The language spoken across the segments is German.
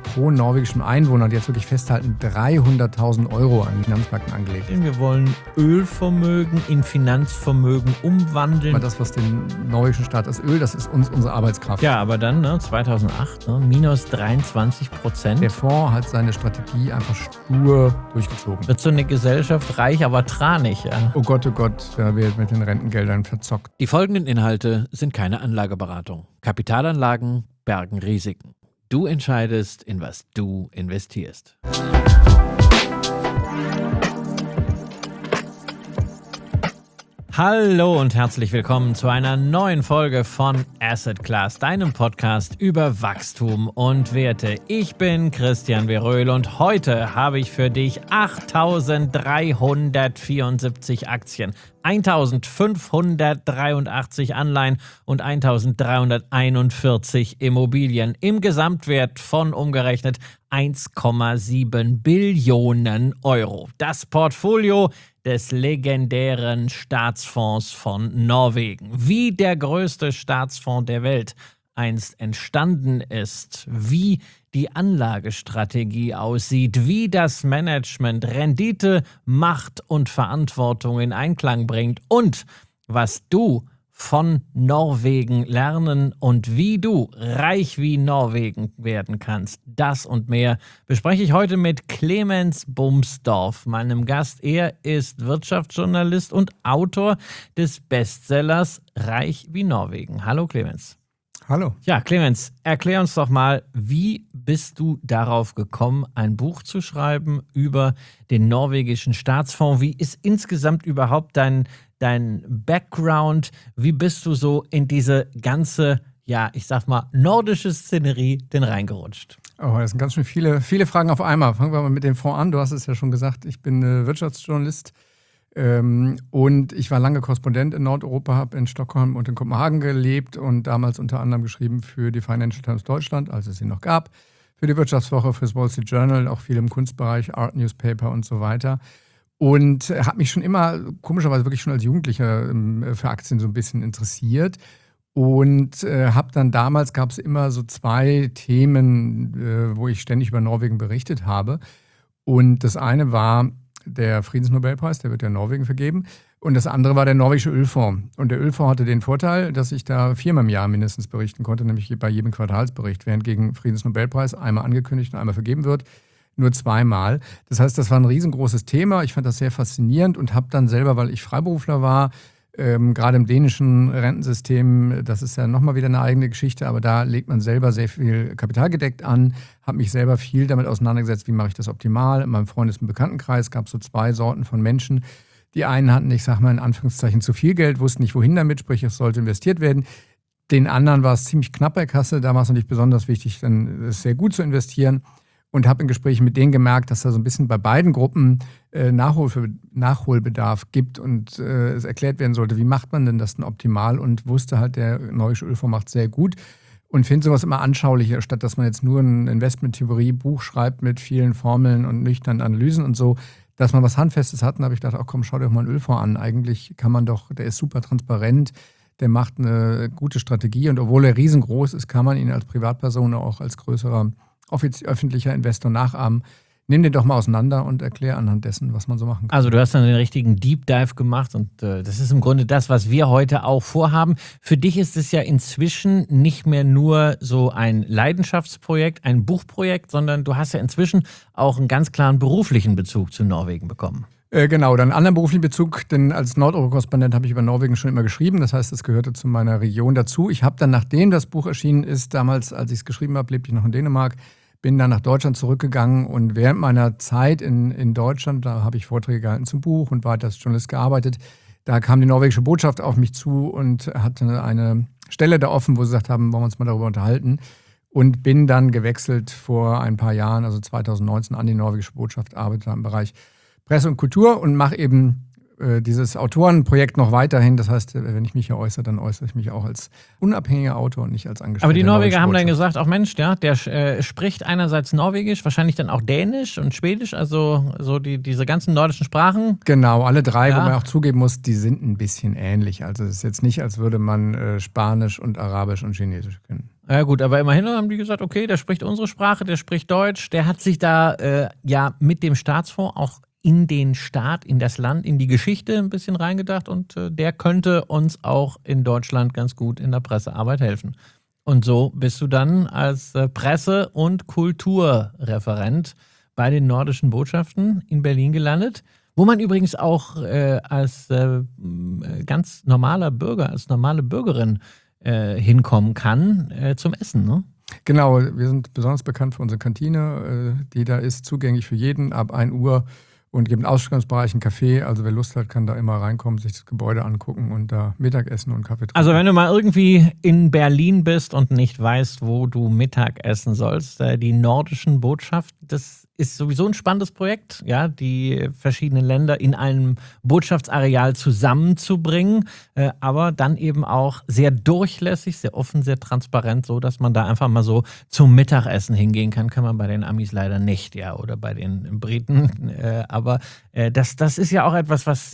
pro norwegischen Einwohner, die jetzt wirklich festhalten, 300.000 € an Finanzmärkten angelegt. Wir wollen Ölvermögen in Finanzvermögen umwandeln. Aber das, was den norwegischen Staat als Öl, das ist unsere Arbeitskraft. Ja, aber dann 2008, minus 23%. Der Fonds hat seine Strategie einfach stur durchgezogen. Wird so eine Gesellschaft reich, aber tranig. Ja. Oh Gott, da wird mit den Rentengeldern verzockt. Die folgenden Inhalte sind keine Anlageberatung. Kapitalanlagen bergen Risiken. Du entscheidest, in was du investierst. Hallo und herzlich willkommen zu einer neuen Folge von Asset Class, deinem Podcast über Wachstum und Werte. Ich bin Christian Veröhl und heute habe ich für dich 8.374 Aktien, 1.583 Anleihen und 1.341 Immobilien im Gesamtwert von umgerechnet 1,7 Billionen Euro. Das Portfolio des legendären Staatsfonds von Norwegen. Wie der größte Staatsfonds der Welt einst entstanden ist, wie die Anlagestrategie aussieht, wie das Management Rendite, Macht und Verantwortung in Einklang bringt und was du von Norwegen lernen und wie du reich wie Norwegen werden kannst. Das und mehr bespreche ich heute mit Clemens Bumsdorf, meinem Gast. Er ist Wirtschaftsjournalist und Autor des Bestsellers Reich wie Norwegen. Hallo Clemens. Hallo. Ja, Clemens, erklär uns doch mal, wie bist du darauf gekommen, ein Buch zu schreiben über den norwegischen Staatsfonds? Wie ist insgesamt überhaupt dein Background? Wie bist du so in diese ganze, ja, ich sag mal, nordische Szenerie denn reingerutscht? Oh, das sind ganz schön viele Fragen auf einmal. Fangen wir mal mit dem Fonds an. Du hast es ja schon gesagt, ich bin Wirtschaftsjournalist und ich war lange Korrespondent in Nordeuropa, habe in Stockholm und in Kopenhagen gelebt und damals unter anderem geschrieben für die Financial Times Deutschland, als es sie noch gab, für die Wirtschaftswoche, für das Wall Street Journal, auch viel im Kunstbereich, Art Newspaper und so weiter. Und habe mich schon immer, komischerweise wirklich schon als Jugendlicher für Aktien so ein bisschen interessiert. Und habe dann damals, gab es immer so zwei Themen, wo ich ständig über Norwegen berichtet habe. Und das eine war der Friedensnobelpreis, der wird ja in Norwegen vergeben. Und das andere war der norwegische Ölfonds. Und der Ölfonds hatte den Vorteil, dass ich da 4-mal im Jahr mindestens berichten konnte, nämlich bei jedem Quartalsbericht, während gegen Friedensnobelpreis einmal angekündigt und einmal vergeben wird. Nur 2-mal. Das heißt, das war ein riesengroßes Thema. Ich fand das sehr faszinierend und habe dann selber, weil ich Freiberufler war, gerade im dänischen Rentensystem, das ist ja nochmal wieder eine eigene Geschichte, aber da legt man selber sehr viel kapitalgedeckt an, habe mich selber viel damit auseinandergesetzt, wie mache ich das optimal. In meinem Freundes- und Bekanntenkreis gab es so 2 Sorten von Menschen. Die einen hatten, ich sage mal in Anführungszeichen, zu viel Geld, wussten nicht, wohin damit, sprich, es sollte investiert werden. Den anderen war es ziemlich knapp bei Kasse, da war es natürlich besonders wichtig, dann es sehr gut zu investieren. Und habe in Gesprächen mit denen gemerkt, dass da so ein bisschen bei beiden Gruppen Nachholbedarf gibt und es erklärt werden sollte, wie macht man denn das denn optimal, und wusste halt, der norwegische Ölfonds macht sehr gut und finde sowas immer anschaulicher, statt dass man jetzt nur ein Investment-Theorie-Buch schreibt mit vielen Formeln und nüchternen Analysen und so, dass man was Handfestes hat. Und da habe ich gedacht, ach komm, schau dir doch mal einen Ölfonds an. Eigentlich kann man doch, der ist super transparent, der macht eine gute Strategie und obwohl er riesengroß ist, kann man ihn als Privatperson auch als größerer öffentlicher Investor nachahmen. Nimm den doch mal auseinander und erklär anhand dessen, was man so machen kann. Also du hast dann den richtigen Deep Dive gemacht und das ist im Grunde das, was wir heute auch vorhaben. Für dich ist es ja inzwischen nicht mehr nur so ein Leidenschaftsprojekt, ein Buchprojekt, sondern du hast ja inzwischen auch einen ganz klaren beruflichen Bezug zu Norwegen bekommen. Genau, dann einen anderen beruflichen Bezug, denn als Nordeuropa-Korrespondent habe ich über Norwegen schon immer geschrieben. Das heißt, es gehörte zu meiner Region dazu. Ich habe dann, nachdem das Buch erschienen ist, damals, als ich es geschrieben habe, lebte ich noch in Dänemark, bin dann nach Deutschland zurückgegangen und während meiner Zeit in Deutschland, da habe ich Vorträge gehalten zum Buch und weiter als Journalist gearbeitet, da kam die norwegische Botschaft auf mich zu und hatte eine Stelle da offen, wo sie gesagt haben, wollen wir uns mal darüber unterhalten, und bin dann gewechselt vor ein paar Jahren, also 2019, an die norwegische Botschaft, arbeite im Bereich Presse und Kultur und mache eben dieses Autorenprojekt noch weiterhin. Das heißt, wenn ich mich hier äußere, dann äußere ich mich auch als unabhängiger Autor und nicht als Angestellter. Aber die Norweger haben dann gesagt, auch Mensch, ja, der spricht einerseits Norwegisch, wahrscheinlich dann auch Dänisch und Schwedisch, also so diese ganzen nordischen Sprachen. Genau, alle 3, ja. Wo man auch zugeben muss, die sind ein bisschen ähnlich. Also es ist jetzt nicht, als würde man Spanisch und Arabisch und Chinesisch können. Ja gut, aber immerhin haben die gesagt, okay, der spricht unsere Sprache, der spricht Deutsch, der hat sich da ja mit dem Staatsfonds auch in den Staat, in das Land, in die Geschichte ein bisschen reingedacht und der könnte uns auch in Deutschland ganz gut in der Pressearbeit helfen. Und so bist du dann als Presse- und Kulturreferent bei den nordischen Botschaften in Berlin gelandet, wo man übrigens auch als ganz normaler Bürger, als normale Bürgerin hinkommen kann zum Essen, ne? Genau, wir sind besonders bekannt für unsere Kantine, die da ist zugänglich für jeden ab 1 Uhr und gibt einen Ausstellungsbereich, einen Café. Also wer Lust hat, kann da immer reinkommen, sich das Gebäude angucken und da Mittagessen und Kaffee trinken. Also wenn du mal irgendwie in Berlin bist und nicht weißt, wo du Mittag essen sollst, die nordischen Botschaften, das ist sowieso ein spannendes Projekt, ja, die verschiedenen Länder in einem Botschaftsareal zusammenzubringen, aber dann eben auch sehr durchlässig, sehr offen, sehr transparent, so dass man da einfach mal so zum Mittagessen hingehen kann man bei den Amis leider nicht, ja, oder bei den Briten, aber das ist ja auch etwas, was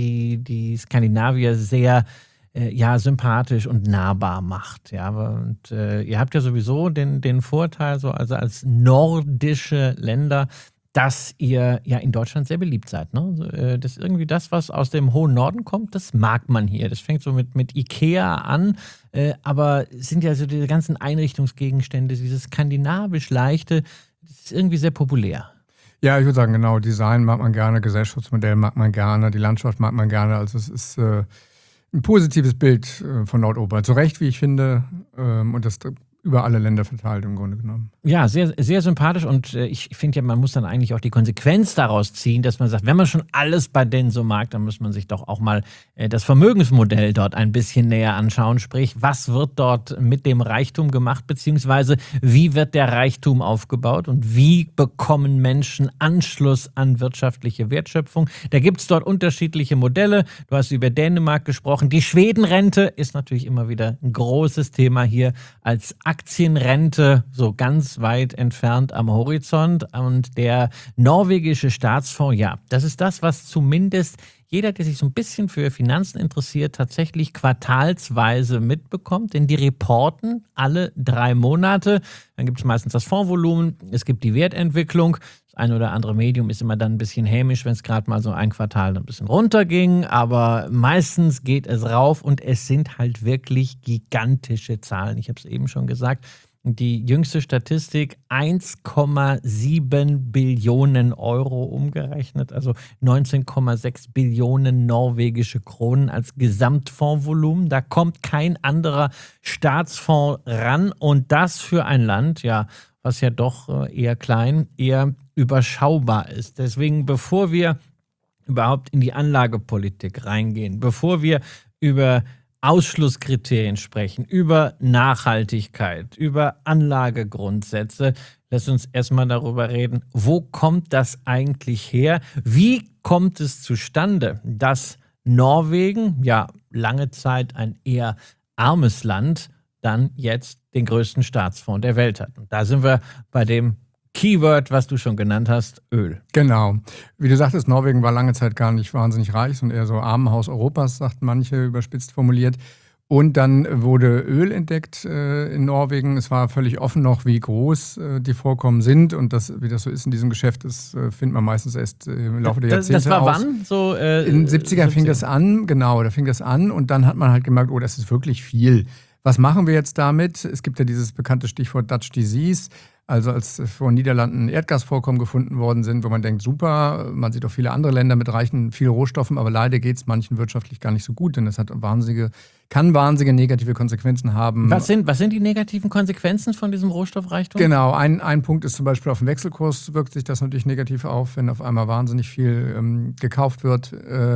die Skandinavier sehr sympathisch und nahbar macht. Ja, und ihr habt ja sowieso den Vorteil, so also als nordische Länder, dass ihr ja in Deutschland sehr beliebt seid. Ne? Das ist irgendwie das, was aus dem hohen Norden kommt, das mag man hier. Das fängt so mit Ikea an, aber es sind ja so diese ganzen Einrichtungsgegenstände, dieses skandinavisch Leichte, das ist irgendwie sehr populär. Ja, ich würde sagen, genau, Design mag man gerne, Gesellschaftsmodell mag man gerne, die Landschaft mag man gerne, also es ist ein positives Bild von Nordeuropa. Zu Recht, wie ich finde, und das über alle Länder verteilt im Grunde genommen. Ja, sehr, sehr sympathisch und ich finde ja, man muss dann eigentlich auch die Konsequenz daraus ziehen, dass man sagt, wenn man schon alles bei denen so mag, dann muss man sich doch auch mal das Vermögensmodell dort ein bisschen näher anschauen. Sprich, was wird dort mit dem Reichtum gemacht, beziehungsweise wie wird der Reichtum aufgebaut und wie bekommen Menschen Anschluss an wirtschaftliche Wertschöpfung? Da gibt es dort unterschiedliche Modelle. Du hast über Dänemark gesprochen. Die Schwedenrente ist natürlich immer wieder ein großes Thema hier als Aktienrente so ganz weit entfernt am Horizont. Und der norwegische Staatsfonds, ja, das ist das, was zumindest jeder, der sich so ein bisschen für Finanzen interessiert, tatsächlich quartalsweise mitbekommt. Denn die reporten alle 3 Monate. Dann gibt es meistens das Fondsvolumen, es gibt die Wertentwicklung. Das ein oder andere Medium ist immer dann ein bisschen hämisch, wenn es gerade mal so ein Quartal ein bisschen runterging. Aber meistens geht es rauf und es sind halt wirklich gigantische Zahlen. Ich habe es eben schon gesagt. Die jüngste Statistik, 1,7 Billionen Euro umgerechnet, also 19,6 Billionen norwegische Kronen als Gesamtfondsvolumen. Da kommt kein anderer Staatsfonds ran und das für ein Land, ja, was ja doch eher klein, eher überschaubar ist. Deswegen, bevor wir überhaupt in die Anlagepolitik reingehen, bevor wir über Ausschlusskriterien sprechen, über Nachhaltigkeit, über Anlagegrundsätze. Lass uns erstmal darüber reden, wo kommt das eigentlich her? Wie kommt es zustande, dass Norwegen, ja lange Zeit ein eher armes Land, dann jetzt den größten Staatsfonds der Welt hat? Und da sind wir bei dem Keyword, was du schon genannt hast, Öl. Genau. Wie du sagtest, Norwegen war lange Zeit gar nicht wahnsinnig reich, sondern eher so Armenhaus Europas, sagt manche, überspitzt formuliert. Und dann wurde Öl entdeckt in Norwegen. Es war völlig offen noch, wie groß die Vorkommen sind. Und wie das so ist in diesem Geschäft, das findet man meistens erst im Laufe der Jahrzehnte Das war aus. wann? So, in den 70ern fing das an, genau, da fing das an. Und dann hat man halt gemerkt, oh, das ist wirklich viel. Was machen wir jetzt damit? Es gibt ja dieses bekannte Stichwort Dutch Disease. Also als vor den Niederlanden Erdgasvorkommen gefunden worden sind, wo man denkt, super, man sieht auch viele andere Länder mit reichen, vielen Rohstoffen, aber leider geht es manchen wirtschaftlich gar nicht so gut, denn das kann wahnsinnige negative Konsequenzen haben. Was sind die negativen Konsequenzen von diesem Rohstoffreichtum? Genau, ein Punkt ist zum Beispiel auf den Wechselkurs wirkt sich das natürlich negativ auf, wenn auf einmal wahnsinnig viel gekauft wird.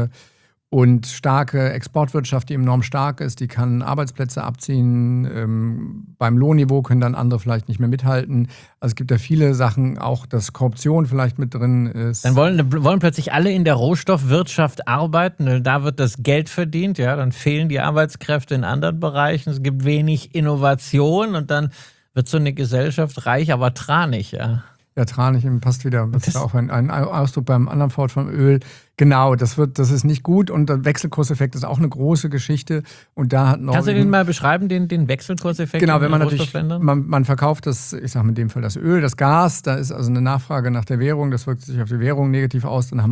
Und starke Exportwirtschaft, die enorm stark ist, die kann Arbeitsplätze abziehen. Beim Lohnniveau können dann andere vielleicht nicht mehr mithalten. Also es gibt ja viele Sachen, auch dass Korruption vielleicht mit drin ist. Dann wollen plötzlich alle in der Rohstoffwirtschaft arbeiten. Da wird das Geld verdient. Ja, dann fehlen die Arbeitskräfte in anderen Bereichen. Es gibt wenig Innovation und dann wird so eine Gesellschaft reich, aber tranig. Ja. Ja, Tranich passt wieder. Das ist auch ein Ausdruck beim anderen Wort vom Öl. Genau, das ist nicht gut und der Wechselkurseffekt ist auch eine große Geschichte. Und da hat Norwegen. Kannst du den mal beschreiben, den Wechselkurseffekt? Genau, wenn man natürlich, man verkauft das, ich sage in dem Fall das Öl, das Gas, da ist also eine Nachfrage nach der Währung, das wirkt sich auf die Währung negativ aus, dann haben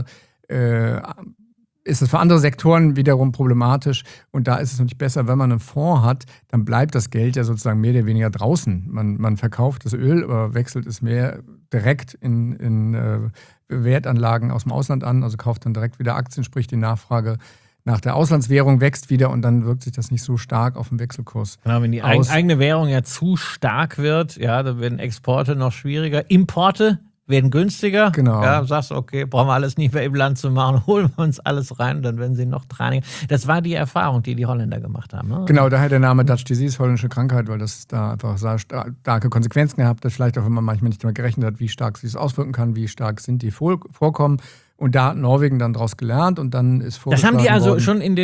ist es für andere Sektoren wiederum problematisch. Und da ist es natürlich besser, wenn man einen Fonds hat, dann bleibt das Geld ja sozusagen mehr oder weniger draußen. Man verkauft das Öl, aber wechselt es mehr direkt in Wertanlagen aus dem Ausland an, also kauft dann direkt wieder Aktien, sprich die Nachfrage nach der Auslandswährung wächst wieder und dann wirkt sich das nicht so stark auf den Wechselkurs. Genau, wenn die eigene Währung ja zu stark wird, ja, dann werden Exporte noch schwieriger. Importe werden günstiger. Genau. Ja, sagst du, okay, brauchen wir alles nicht mehr im Land zu machen, holen wir uns alles rein, dann werden sie noch trainiger. Das war die Erfahrung, die die Holländer gemacht haben. Ne? Genau, daher der Name Dutch Disease, holländische Krankheit, weil das da einfach sehr starke Konsequenzen gehabt hat. Vielleicht auch, wenn man manchmal nicht damit gerechnet hat, wie stark sich das auswirken kann, wie stark sind die Vorkommen. Und da hat Norwegen dann daraus gelernt und dann ist vorgeschlagen worden. Das haben die also worden, schon in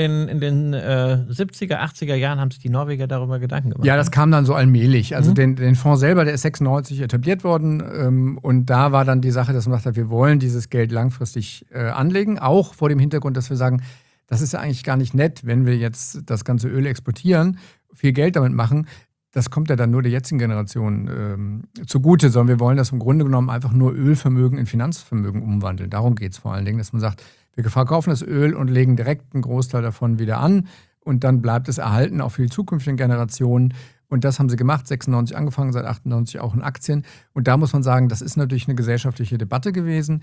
den 70er, 80er Jahren haben sich die Norweger darüber Gedanken gemacht. Ja, das kam dann so allmählich. Also den Fonds selber, der ist 96 etabliert worden und da war dann die Sache, dass man gesagt hat, wir wollen dieses Geld langfristig anlegen, auch vor dem Hintergrund, dass wir sagen, das ist ja eigentlich gar nicht nett, wenn wir jetzt das ganze Öl exportieren, viel Geld damit machen. Das kommt ja dann nur der jetzigen Generation zugute, sondern wir wollen das im Grunde genommen einfach nur Ölvermögen in Finanzvermögen umwandeln. Darum geht es vor allen Dingen, dass man sagt, wir verkaufen das Öl und legen direkt einen Großteil davon wieder an und dann bleibt es erhalten, auch für die zukünftigen Generationen. Und das haben sie gemacht, 96 angefangen, seit 98 auch in Aktien. Und da muss man sagen, das ist natürlich eine gesellschaftliche Debatte gewesen.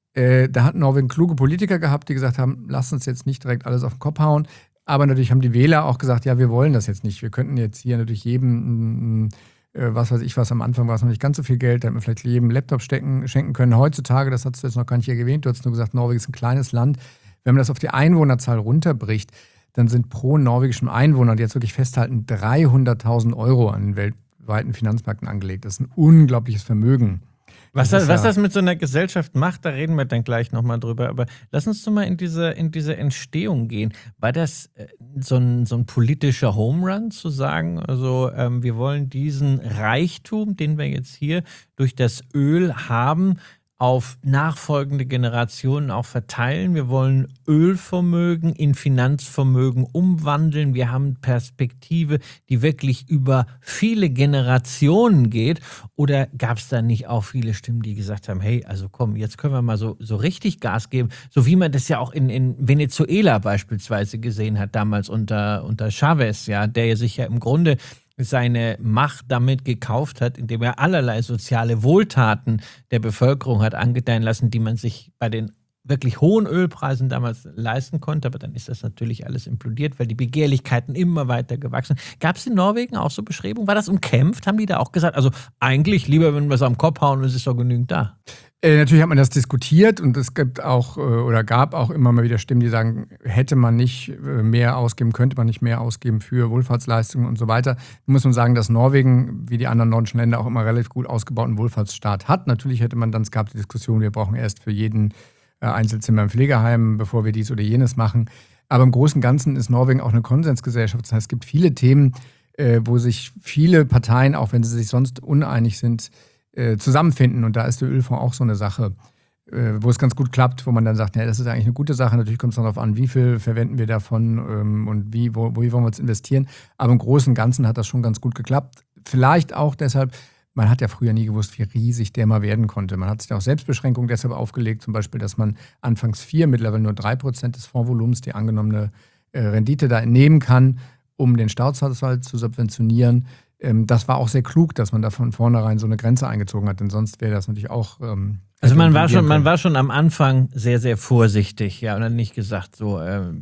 Da hat Norwegen kluge Politiker gehabt, die gesagt haben, lasst uns jetzt nicht direkt alles auf den Kopf hauen. Aber natürlich haben die Wähler auch gesagt, ja, wir wollen das jetzt nicht. Wir könnten jetzt hier natürlich jedem, was weiß ich was, am Anfang war es noch nicht ganz so viel Geld, da hätten wir vielleicht jedem Laptop schenken können. Heutzutage, das hast du jetzt noch gar nicht erwähnt, du hast nur gesagt, Norwegen ist ein kleines Land. Wenn man das auf die Einwohnerzahl runterbricht, dann sind pro norwegischen Einwohner, die jetzt wirklich festhalten, 300.000 € an den weltweiten Finanzmärkten angelegt. Das ist ein unglaubliches Vermögen. Was das mit so einer Gesellschaft macht, da reden wir dann gleich nochmal drüber. Aber lass uns doch mal in diese Entstehung gehen. War das so ein politischer Homerun, zu sagen, also wir wollen diesen Reichtum, den wir jetzt hier durch das Öl haben, auf nachfolgende Generationen auch verteilen. Wir wollen Ölvermögen in Finanzvermögen umwandeln. Wir haben Perspektive, die wirklich über viele Generationen geht. Oder gab es da nicht auch viele Stimmen, die gesagt haben, hey, also komm, jetzt können wir mal so richtig Gas geben, so wie man das ja auch in Venezuela beispielsweise gesehen hat, damals unter Chavez, ja, der sich ja im Grunde seine Macht damit gekauft hat, indem er allerlei soziale Wohltaten der Bevölkerung hat angedeihen lassen, die man sich bei den wirklich hohen Ölpreisen damals leisten konnte. Aber dann ist das natürlich alles implodiert, weil die Begehrlichkeiten immer weiter gewachsen sind. Gab es in Norwegen auch so Bestrebungen? War das umkämpft? Haben die da auch gesagt, also eigentlich lieber, wenn wir es am Kopf hauen, es ist doch genügend da? Natürlich hat man das diskutiert und es gibt auch oder gab auch immer mal wieder Stimmen, die sagen, hätte man nicht mehr ausgeben, könnte man nicht mehr ausgeben für Wohlfahrtsleistungen und so weiter. Da muss man sagen, dass Norwegen, wie die anderen nordischen Länder, auch immer relativ gut ausgebauten Wohlfahrtsstaat hat. Natürlich hätte man dann, es gab die Diskussion, wir brauchen erst für jeden Einzelzimmer im Pflegeheim, bevor wir dies oder jenes machen. Aber im Großen und Ganzen ist Norwegen auch eine Konsensgesellschaft. Das heißt, es gibt viele Themen, wo sich viele Parteien, auch wenn sie sich sonst uneinig sind, zusammenfinden. Und da ist der Ölfonds auch so eine Sache, wo es ganz gut klappt, wo man dann sagt, ja, das ist eigentlich eine gute Sache. Natürlich kommt es darauf an, wie viel verwenden wir davon und wie wollen wir es investieren. Aber im Großen und Ganzen hat das schon ganz gut geklappt. Vielleicht auch deshalb, man hat ja früher nie gewusst, wie riesig der mal werden konnte. Man hat sich auch Selbstbeschränkungen deshalb aufgelegt, zum Beispiel, dass man anfangs 4, mittlerweile nur 3% des Fondsvolumens, die angenommene Rendite da entnehmen kann, um den Staatshaushalt zu subventionieren. Das war auch sehr klug, dass man da von vornherein so eine Grenze eingezogen hat, denn sonst wäre das natürlich auch. Also man war schon am Anfang sehr, sehr vorsichtig, ja, und dann nicht gesagt, so,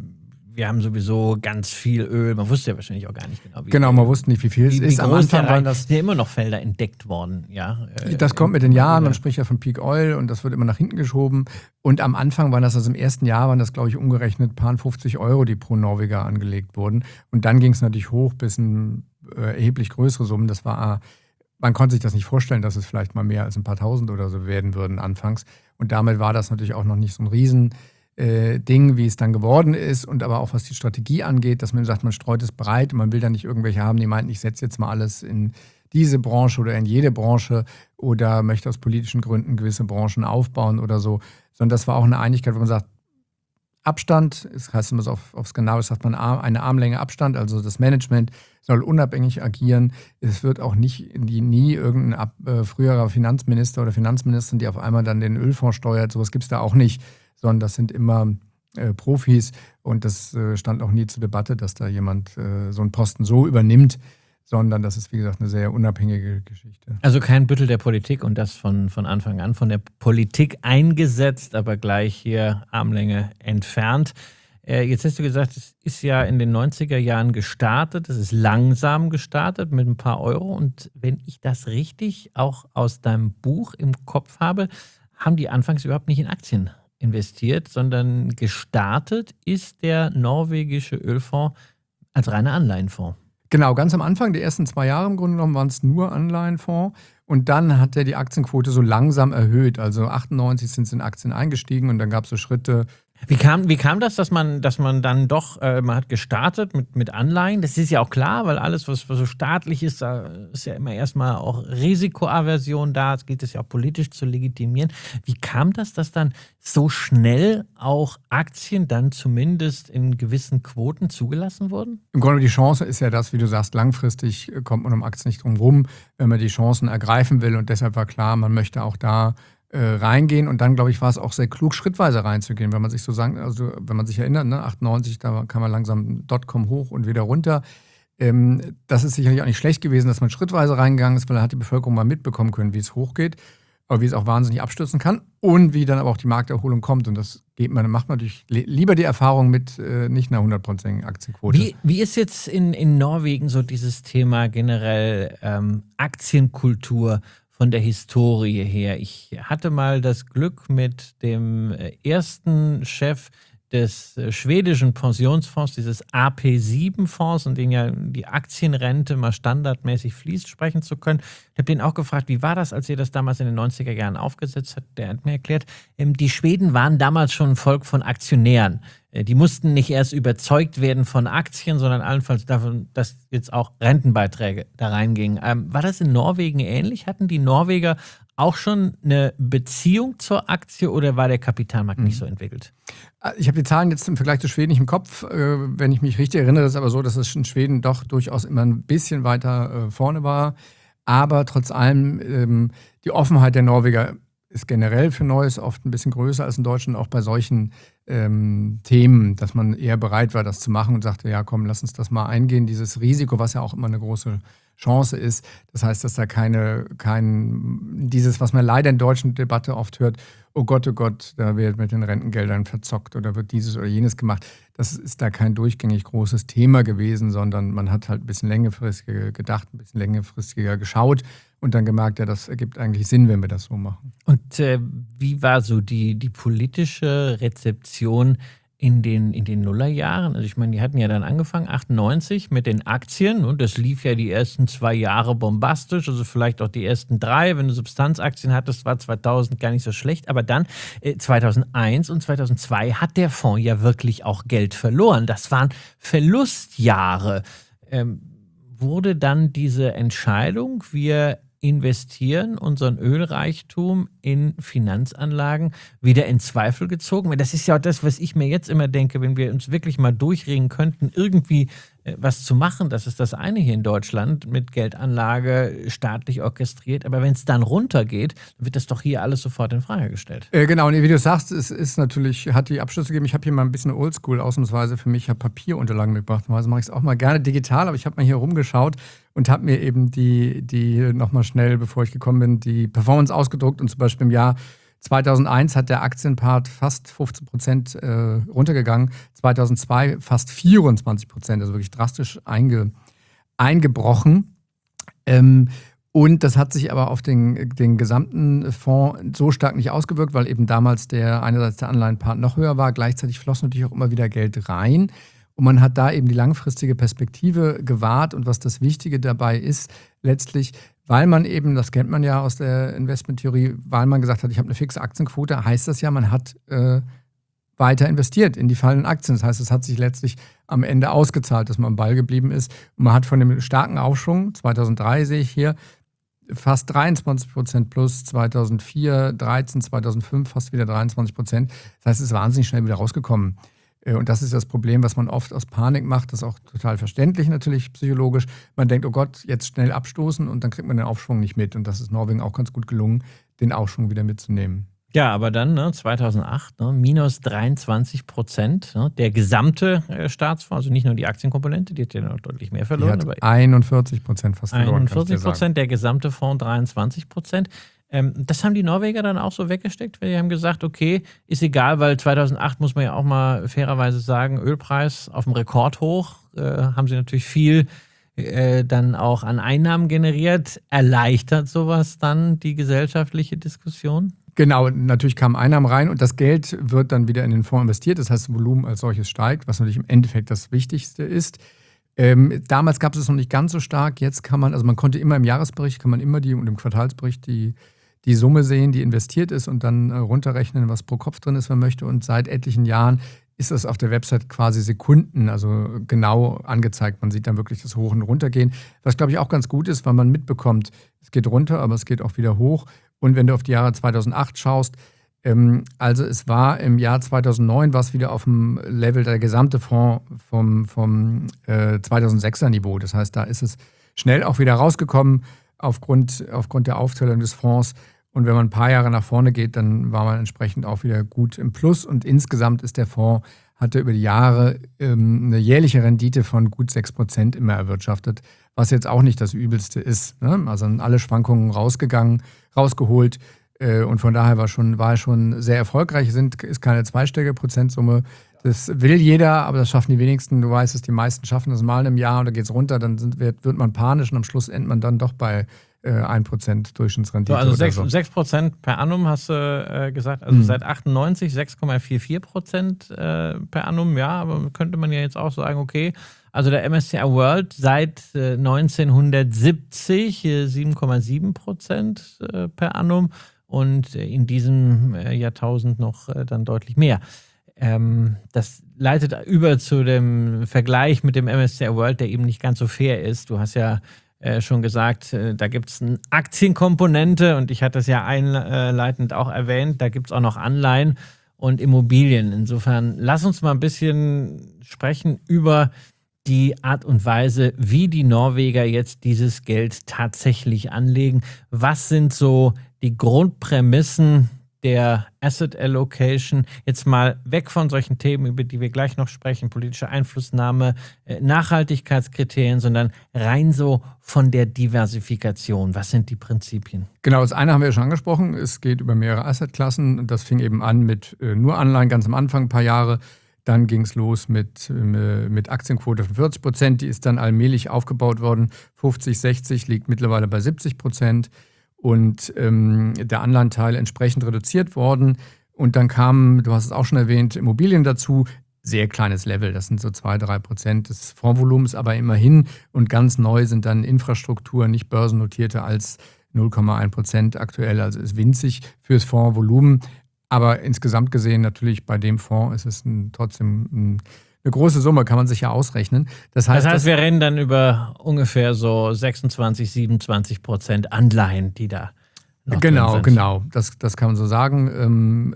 wir haben sowieso ganz viel Öl. Man wusste ja wahrscheinlich auch gar nicht genau, wie Genau, man wusste nicht, wie viel es ist. Am Anfang waren das ja immer noch Felder entdeckt worden, ja. Das kommt mit den Jahren, man spricht ja von Peak Oil und das wird immer nach hinten geschoben. Und am Anfang waren das, also im ersten Jahr waren das, glaube ich, umgerechnet paar 50 €, die pro Norweger angelegt wurden. Und dann ging es natürlich hoch bis ein erheblich größere Summen. Das war, man konnte sich das nicht vorstellen, dass es vielleicht mal mehr als ein paar Tausend oder so werden würden anfangs. Und damit war das natürlich auch noch nicht so ein Riesending, wie es dann geworden ist. Und aber auch was die Strategie angeht, dass man sagt, man streut es breit und man will dann nicht irgendwelche haben, die meinten, ich setze jetzt mal alles in diese Branche oder in jede Branche oder möchte aus politischen Gründen gewisse Branchen aufbauen oder so, sondern das war auch eine Einigkeit, wo man sagt, Abstand, das heißt immer so auf Skandinavisch sagt man eine Armlänge Abstand, also das Management soll unabhängig agieren. Es wird auch nie irgendein früherer Finanzminister oder Finanzministerin, die auf einmal dann den Ölfonds steuert, sowas gibt es da auch nicht, sondern das sind immer Profis und das stand auch nie zur Debatte, dass da jemand so einen Posten so übernimmt, sondern das ist, wie gesagt, eine sehr unabhängige Geschichte. Also kein Büttel der Politik und das von Anfang an von der Politik eingesetzt, aber gleich hier Armlänge entfernt. Jetzt hast du gesagt, es ist ja in den 90er Jahren gestartet, es ist langsam gestartet mit ein paar Euro und wenn ich das richtig auch aus deinem Buch im Kopf habe, haben die anfangs überhaupt nicht in Aktien investiert, sondern gestartet ist der norwegische Ölfonds als reiner Anleihenfonds. Genau, ganz am Anfang, die ersten 2 Jahre im Grunde genommen, waren es nur Anleihenfonds. Und dann hat er die Aktienquote so langsam erhöht. Also 98 sind sie in Aktien eingestiegen und dann gab es so Schritte. Wie kam das, dass man dann doch, man hat gestartet mit Anleihen? Das ist ja auch klar, weil alles, was so staatlich ist, da ist ja immer erstmal auch Risikoaversion da. Es geht es ja auch politisch zu legitimieren. Wie kam das, dass dann so schnell auch Aktien dann zumindest in gewissen Quoten zugelassen wurden? Im Grunde die Chance ist ja das, wie du sagst, langfristig kommt man um Aktien nicht drum rum, wenn man die Chancen ergreifen will. Und deshalb war klar, man möchte auch da reingehen und dann, glaube ich, war es auch sehr klug, schrittweise reinzugehen, wenn man sich so sagt, also wenn man sich erinnert, ne, 98, da kam man langsam Dotcom hoch und wieder runter. Das ist sicherlich auch nicht schlecht gewesen, dass man schrittweise reingegangen ist, weil dann hat die Bevölkerung mal mitbekommen können, wie es hochgeht, aber wie es auch wahnsinnig abstürzen kann und wie dann aber auch die Markterholung kommt und das macht man natürlich lieber die Erfahrung mit nicht einer 100%igen Aktienquote. Wie ist jetzt in Norwegen so dieses Thema generell Aktienkultur von der Historie her? Ich hatte mal das Glück, mit dem ersten Chef des schwedischen Pensionsfonds, dieses AP7-Fonds, in dem ja die Aktienrente mal standardmäßig fließt, sprechen zu können. Ich habe den auch gefragt, wie war das, als ihr das damals in den 90er Jahren aufgesetzt habt? Der hat mir erklärt, die Schweden waren damals schon ein Volk von Aktionären. Die mussten nicht erst überzeugt werden von Aktien, sondern allenfalls davon, dass jetzt auch Rentenbeiträge da reingingen. War das in Norwegen ähnlich? Hatten die Norweger auch schon eine Beziehung zur Aktie oder war der Kapitalmarkt nicht so entwickelt? Ich habe die Zahlen jetzt im Vergleich zu Schweden nicht im Kopf. Wenn ich mich richtig erinnere, ist es aber so, dass es in Schweden doch durchaus immer ein bisschen weiter vorne war. Aber trotz allem, die Offenheit der Norweger ist generell für Neues oft ein bisschen größer als in Deutschland, auch bei solchen Themen, dass man eher bereit war, das zu machen und sagte, ja komm, lass uns das mal eingehen. Dieses Risiko, was ja auch immer eine große Chance ist. Das heißt, dass da dieses, was man leider in der deutschen Debatte oft hört, oh Gott, da wird mit den Rentengeldern verzockt oder wird dieses oder jenes gemacht. Das ist da kein durchgängig großes Thema gewesen, sondern man hat halt ein bisschen längerfristiger gedacht, ein bisschen längerfristiger geschaut und dann gemerkt, ja, das ergibt eigentlich Sinn, wenn wir das so machen. Und wie war so die politische Rezeption in den Nullerjahren? Also ich meine, die hatten ja dann angefangen, 98 mit den Aktien und das lief ja die ersten 2 Jahre bombastisch, also vielleicht auch die ersten 3, wenn du Substanzaktien hattest, war 2000 gar nicht so schlecht, aber dann 2001 und 2002 hat der Fonds ja wirklich auch Geld verloren. Das waren Verlustjahre. Wurde dann diese Entscheidung, wir investieren unseren Ölreichtum in Finanzanlagen wieder in Zweifel gezogen? Das ist ja auch das, was ich mir jetzt immer denke, wenn wir uns wirklich mal durchringen könnten, irgendwie was zu machen. Das ist das eine hier in Deutschland mit Geldanlage staatlich orchestriert. Aber wenn es dann runtergeht, wird das doch hier alles sofort in Frage gestellt. Genau, und wie du sagst, es ist natürlich, hat die Abschlüsse gegeben. Ich habe hier mal ein bisschen Oldschool ausnahmsweise für mich, ich habe Papierunterlagen mitgebracht. Also mache ich es auch mal gerne digital, aber ich habe mal hier rumgeschaut und habe mir eben die nochmal schnell, bevor ich gekommen bin, die Performance ausgedruckt. Und zum Beispiel im Jahr 2001 hat der Aktienpart fast 15% runtergegangen, 2002 fast 24%, also wirklich drastisch eingebrochen. Und das hat sich aber auf den gesamten Fonds so stark nicht ausgewirkt, weil eben damals einerseits der Anleihenpart noch höher war, gleichzeitig floss natürlich auch immer wieder Geld rein. Und man hat da eben die langfristige Perspektive gewahrt. Und was das Wichtige dabei ist, letztlich, weil man eben, das kennt man ja aus der Investmenttheorie, weil man gesagt hat, ich habe eine fixe Aktienquote, heißt das ja, man hat weiter investiert in die fallenden Aktien. Das heißt, es hat sich letztlich am Ende ausgezahlt, dass man am Ball geblieben ist. Und man hat von dem starken Aufschwung, 2003 sehe ich hier, fast 23% plus, 2004, 13, 2005 fast wieder 23%. Das heißt, es ist wahnsinnig schnell wieder rausgekommen. Und das ist das Problem, was man oft aus Panik macht. Das ist auch total verständlich natürlich psychologisch. Man denkt, oh Gott, jetzt schnell abstoßen und dann kriegt man den Aufschwung nicht mit. Und das ist Norwegen auch ganz gut gelungen, den Aufschwung wieder mitzunehmen. Ja, aber dann 2008 minus 23%. Der gesamte Staatsfonds, also nicht nur die Aktienkomponente, die hat ja noch deutlich mehr verloren. Die hat 41% fast verloren. 41%, der gesamte Fonds 23%. Das haben die Norweger dann auch so weggesteckt, weil die haben gesagt, okay, ist egal, weil 2008 muss man ja auch mal fairerweise sagen, Ölpreis auf dem Rekordhoch, haben sie natürlich viel dann auch an Einnahmen generiert. Erleichtert sowas dann die gesellschaftliche Diskussion? Genau, natürlich kamen Einnahmen rein und das Geld wird dann wieder in den Fonds investiert. Das heißt, das Volumen als solches steigt, was natürlich im Endeffekt das Wichtigste ist. Damals gab es es noch nicht ganz so stark. Jetzt kann man, also man konnte immer im Jahresbericht, kann man immer und im Quartalsbericht die Summe sehen, die investiert ist und dann runterrechnen, was pro Kopf drin ist, wenn man möchte. Und seit etlichen Jahren ist das auf der Website quasi Sekunden, also genau angezeigt. Man sieht dann wirklich das Hoch- und Runtergehen, was, glaube ich, auch ganz gut ist, weil man mitbekommt, es geht runter, aber es geht auch wieder hoch. Und wenn du auf die Jahre 2008 schaust, also es war im Jahr 2009, war es wieder auf dem Level der gesamte Fonds vom 2006er Niveau. Das heißt, da ist es schnell auch wieder rausgekommen aufgrund der Aufteilung des Fonds. Und wenn man ein paar Jahre nach vorne geht, dann war man entsprechend auch wieder gut im Plus. Und insgesamt ist der Fonds, hatte über die Jahre eine jährliche Rendite von gut 6% immer erwirtschaftet, was jetzt auch nicht das Übelste ist. Ne? Also alle Schwankungen rausgeholt. Und von daher war er schon sehr erfolgreich. Ist keine zweistellige Prozentsumme. Das will jeder, aber das schaffen die wenigsten. Du weißt es, die meisten schaffen das mal im Jahr und da geht es runter, dann wird man panisch und am Schluss endet man dann doch bei 1% Durchschnittsrendite. So, also 6% per annum hast du gesagt, also seit 98 6,44% per annum, ja, aber könnte man ja jetzt auch sagen, okay, also der MSCI World seit 1970 7,7% per annum und in diesem Jahrtausend noch dann deutlich mehr. Das leitet über zu dem Vergleich mit dem MSCI World, der eben nicht ganz so fair ist. Du hast ja schon gesagt, da gibt es eine Aktienkomponente und ich hatte es ja einleitend auch erwähnt, da gibt es auch noch Anleihen und Immobilien. Insofern lass uns mal ein bisschen sprechen über die Art und Weise, wie die Norweger jetzt dieses Geld tatsächlich anlegen. Was sind so die Grundprämissen der Asset Allocation, jetzt mal weg von solchen Themen, über die wir gleich noch sprechen, politische Einflussnahme, Nachhaltigkeitskriterien, sondern rein so von der Diversifikation. Was sind die Prinzipien? Genau, das eine haben wir ja schon angesprochen. Es geht über mehrere Assetklassen. Das fing eben an mit nur Anleihen ganz am Anfang, ein paar Jahre. Dann ging es los mit Aktienquote von 40%. Die ist dann allmählich aufgebaut worden. 50, 60, liegt mittlerweile bei 70%. Und der Anleihenteil entsprechend reduziert worden. Und dann kamen, du hast es auch schon erwähnt, Immobilien dazu. Sehr kleines Level, das sind so 2-3% des Fondsvolumens, aber immerhin. Und ganz neu sind dann Infrastruktur, nicht börsennotierte, als 0,1% aktuell. Also ist winzig fürs Fondsvolumen. Aber insgesamt gesehen natürlich bei dem Fonds ist es trotzdem eine große Summe, kann man sich ja ausrechnen. Das heißt, wir reden dann über ungefähr so 26-27% Anleihen, die da noch drin sind. Genau. Das kann man so sagen.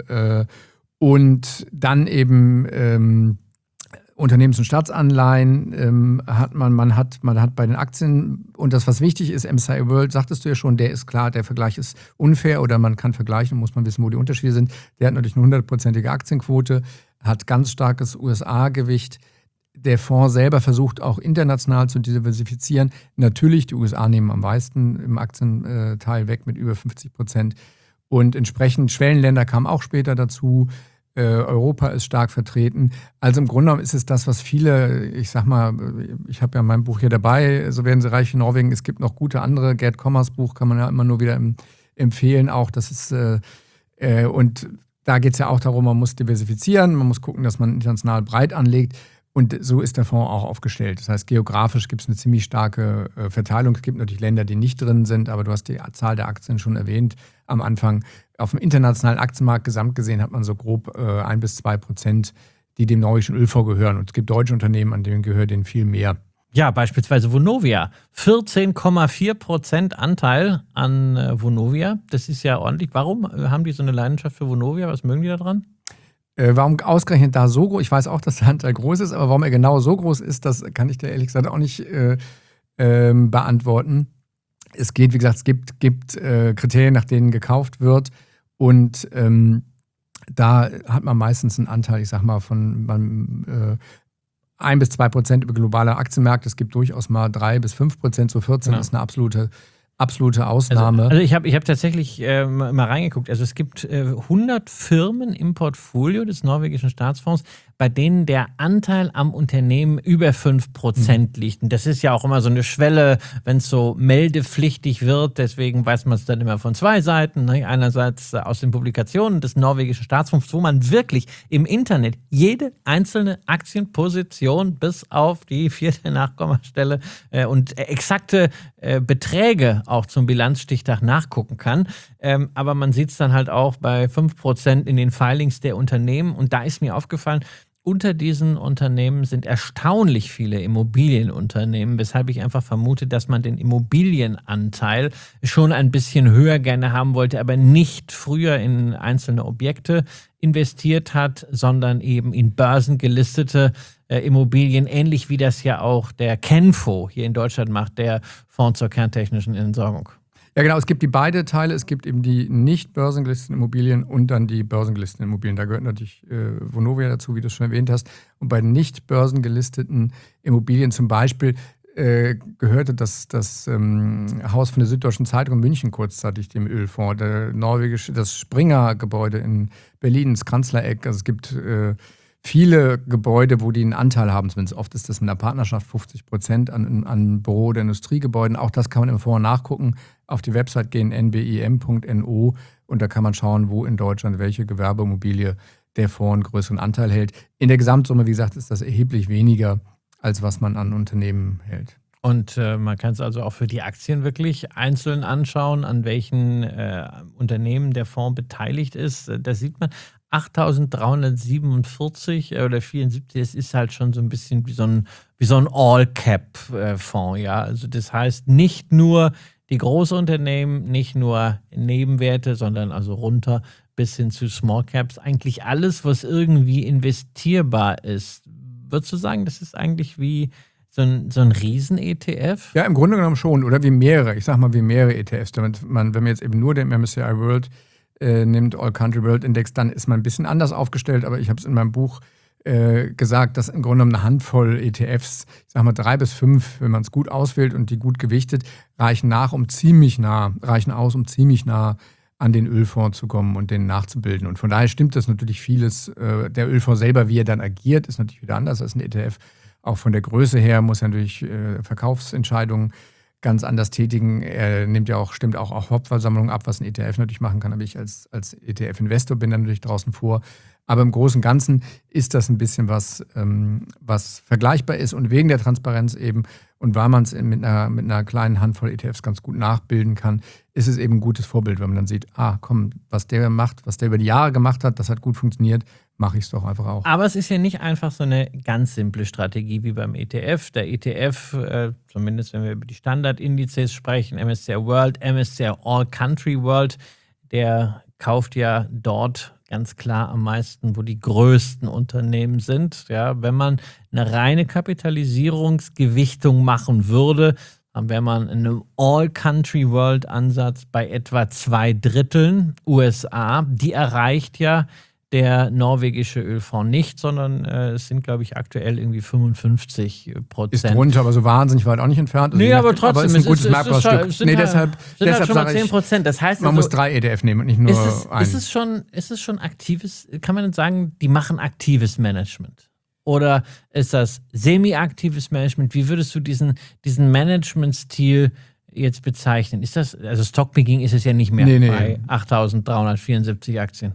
Und dann eben Unternehmens- und Staatsanleihen hat man hat bei den Aktien, und das, was wichtig ist, MSCI World, sagtest du ja schon, der ist klar, der Vergleich ist unfair oder man kann vergleichen, muss man wissen, wo die Unterschiede sind. Der hat natürlich eine 100%ige Aktienquote, hat ganz starkes USA-Gewicht. Der Fonds selber versucht auch international zu diversifizieren. Natürlich, die USA nehmen am meisten im Aktienteil weg mit über 50%. Und entsprechend Schwellenländer kamen auch später dazu. Europa ist stark vertreten. Also im Grunde genommen ist es das, was viele, ich sag mal, ich habe ja mein Buch hier dabei, So werden sie reich in Norwegen. Es gibt noch gute andere, Gerd Kommers Buch kann man ja immer nur wieder empfehlen auch. Das ist, und da geht es ja auch darum, man muss diversifizieren, man muss gucken, dass man international breit anlegt. Und so ist der Fonds auch aufgestellt. Das heißt, geografisch gibt es eine ziemlich starke Verteilung. Es gibt natürlich Länder, die nicht drin sind, aber du hast die Zahl der Aktien schon erwähnt am Anfang. Auf dem internationalen Aktienmarkt gesamt gesehen hat man so grob 1-2%, die dem norwegischen Ölfonds gehören. Und es gibt deutsche Unternehmen, an denen gehört denen viel mehr. Ja, beispielsweise Vonovia. 14,4% Anteil an Vonovia. Das ist ja ordentlich. Warum haben die so eine Leidenschaft für Vonovia? Was mögen die da dran? Warum ausgerechnet da so groß? Ich weiß auch, dass der Anteil groß ist, aber warum er genau so groß ist, das kann ich dir ehrlich gesagt auch nicht beantworten. Es geht, wie gesagt, es gibt Kriterien, nach denen gekauft wird. Und da hat man meistens einen Anteil, ich sag mal, von 1-2% über globale Aktienmärkte. Es gibt durchaus mal 3-5%, so 14 ist eine absolute Ausnahme. Also ich hab tatsächlich mal reingeguckt. Also es gibt 100 Firmen im Portfolio des norwegischen Staatsfonds, bei denen der Anteil am Unternehmen über 5% liegt. Und das ist ja auch immer so eine Schwelle, wenn es so meldepflichtig wird. Deswegen weiß man es dann immer von zwei Seiten. Ne? Einerseits aus den Publikationen des norwegischen Staatsfonds, wo man wirklich im Internet jede einzelne Aktienposition bis auf die 4. Nachkommastelle und exakte Beträge auch zum Bilanzstichtag nachgucken kann. Aber man sieht es dann halt auch bei 5% in den Filings der Unternehmen. Und da ist mir aufgefallen, unter diesen Unternehmen sind erstaunlich viele Immobilienunternehmen, weshalb ich einfach vermute, dass man den Immobilienanteil schon ein bisschen höher gerne haben wollte, aber nicht früher in einzelne Objekte investiert hat, sondern eben in börsengelistete Immobilien, ähnlich wie das ja auch der Kenfo hier in Deutschland macht, der Fonds zur kerntechnischen Entsorgung. Ja, genau. Es gibt die beide Teile. Es gibt eben die nicht börsengelisteten Immobilien und dann die börsengelisteten Immobilien. Da gehört natürlich Vonovia dazu, wie du schon erwähnt hast. Und bei nicht börsengelisteten Immobilien zum Beispiel gehörte das Haus von der Süddeutschen Zeitung in München kurzzeitig dem Ölfonds. Das Springer-Gebäude in Berlin, das Kanzlereck. Also es gibt viele Gebäude, wo die einen Anteil haben, zumindest oft ist das mit einer Partnerschaft 50% an Büro- oder Industriegebäuden. Auch das kann man im Fonds nachgucken. Auf die Website gehen, nbim.no, und da kann man schauen, wo in Deutschland welche Gewerbeimmobilie der Fonds einen größeren Anteil hält. In der Gesamtsumme, wie gesagt, ist das erheblich weniger, als was man an Unternehmen hält. Und man kann es also auch für die Aktien wirklich einzeln anschauen, an welchen Unternehmen der Fonds beteiligt ist. Da sieht man 8.347 oder 74, das ist halt schon so ein bisschen wie so ein All-Cap-Fonds. Ja? Also das heißt nicht nur die Großunternehmen, nicht nur Nebenwerte, sondern also runter bis hin zu Small Caps. Eigentlich alles, was irgendwie investierbar ist. Würdest du sagen, das ist eigentlich wie so ein Riesen-ETF? Ja, im Grunde genommen schon. Oder wie mehrere. Ich sag mal, wie mehrere ETFs. Wenn man jetzt eben nur den MSCI World nimmt, All Country World Index, dann ist man ein bisschen anders aufgestellt. Aber ich habe es in meinem Buch gesagt, dass im Grunde genommen eine Handvoll ETFs, ich sag mal 3 bis 5, wenn man es gut auswählt und die gut gewichtet, reichen aus, um ziemlich nah an den Ölfonds zu kommen und den nachzubilden. Und von daher stimmt das natürlich vieles. Der Ölfonds selber, wie er dann agiert, ist natürlich wieder anders als ein ETF. Auch von der Größe her muss er natürlich Verkaufsentscheidungen ganz anders tätigen. Er stimmt auch Hauptversammlungen ab, was ein ETF natürlich machen kann. Aber ich als ETF-Investor bin dann natürlich draußen vor. Aber im Großen und Ganzen ist das ein bisschen was vergleichbar ist. Und wegen der Transparenz eben und weil man es mit einer kleinen Handvoll ETFs ganz gut nachbilden kann, ist es eben ein gutes Vorbild, wenn man dann sieht, was der macht, was der über die Jahre gemacht hat, das hat gut funktioniert, mache ich es doch einfach auch. Aber es ist ja nicht einfach so eine ganz simple Strategie wie beim ETF. Der ETF, zumindest wenn wir über die Standardindizes sprechen, MSCI World, MSCI All Country World, der kauft ja dort ganz klar am meisten, wo die größten Unternehmen sind. Ja, wenn man eine reine Kapitalisierungsgewichtung machen würde, dann wäre man in einem All-Country-World-Ansatz bei etwa 2/3 USA. Die erreicht ja der norwegische Ölfonds nicht, sondern es sind, glaube ich, aktuell irgendwie 55%. Ist drunter, aber so wahnsinnig weit auch nicht entfernt. Nee, aber trotzdem. Aber ist ein gutes Merkmalstück. Deshalb schon mal 10%. Das heißt, man muss 3 ETF nehmen und nicht nur einen. Ist es schon aktives, kann man denn sagen, die machen aktives Management? Oder ist das semi-aktives Management? Wie würdest du diesen Management-Stil jetzt bezeichnen? Ist das, also Stockpicking ist es ja nicht mehr bei 8.374 Aktien.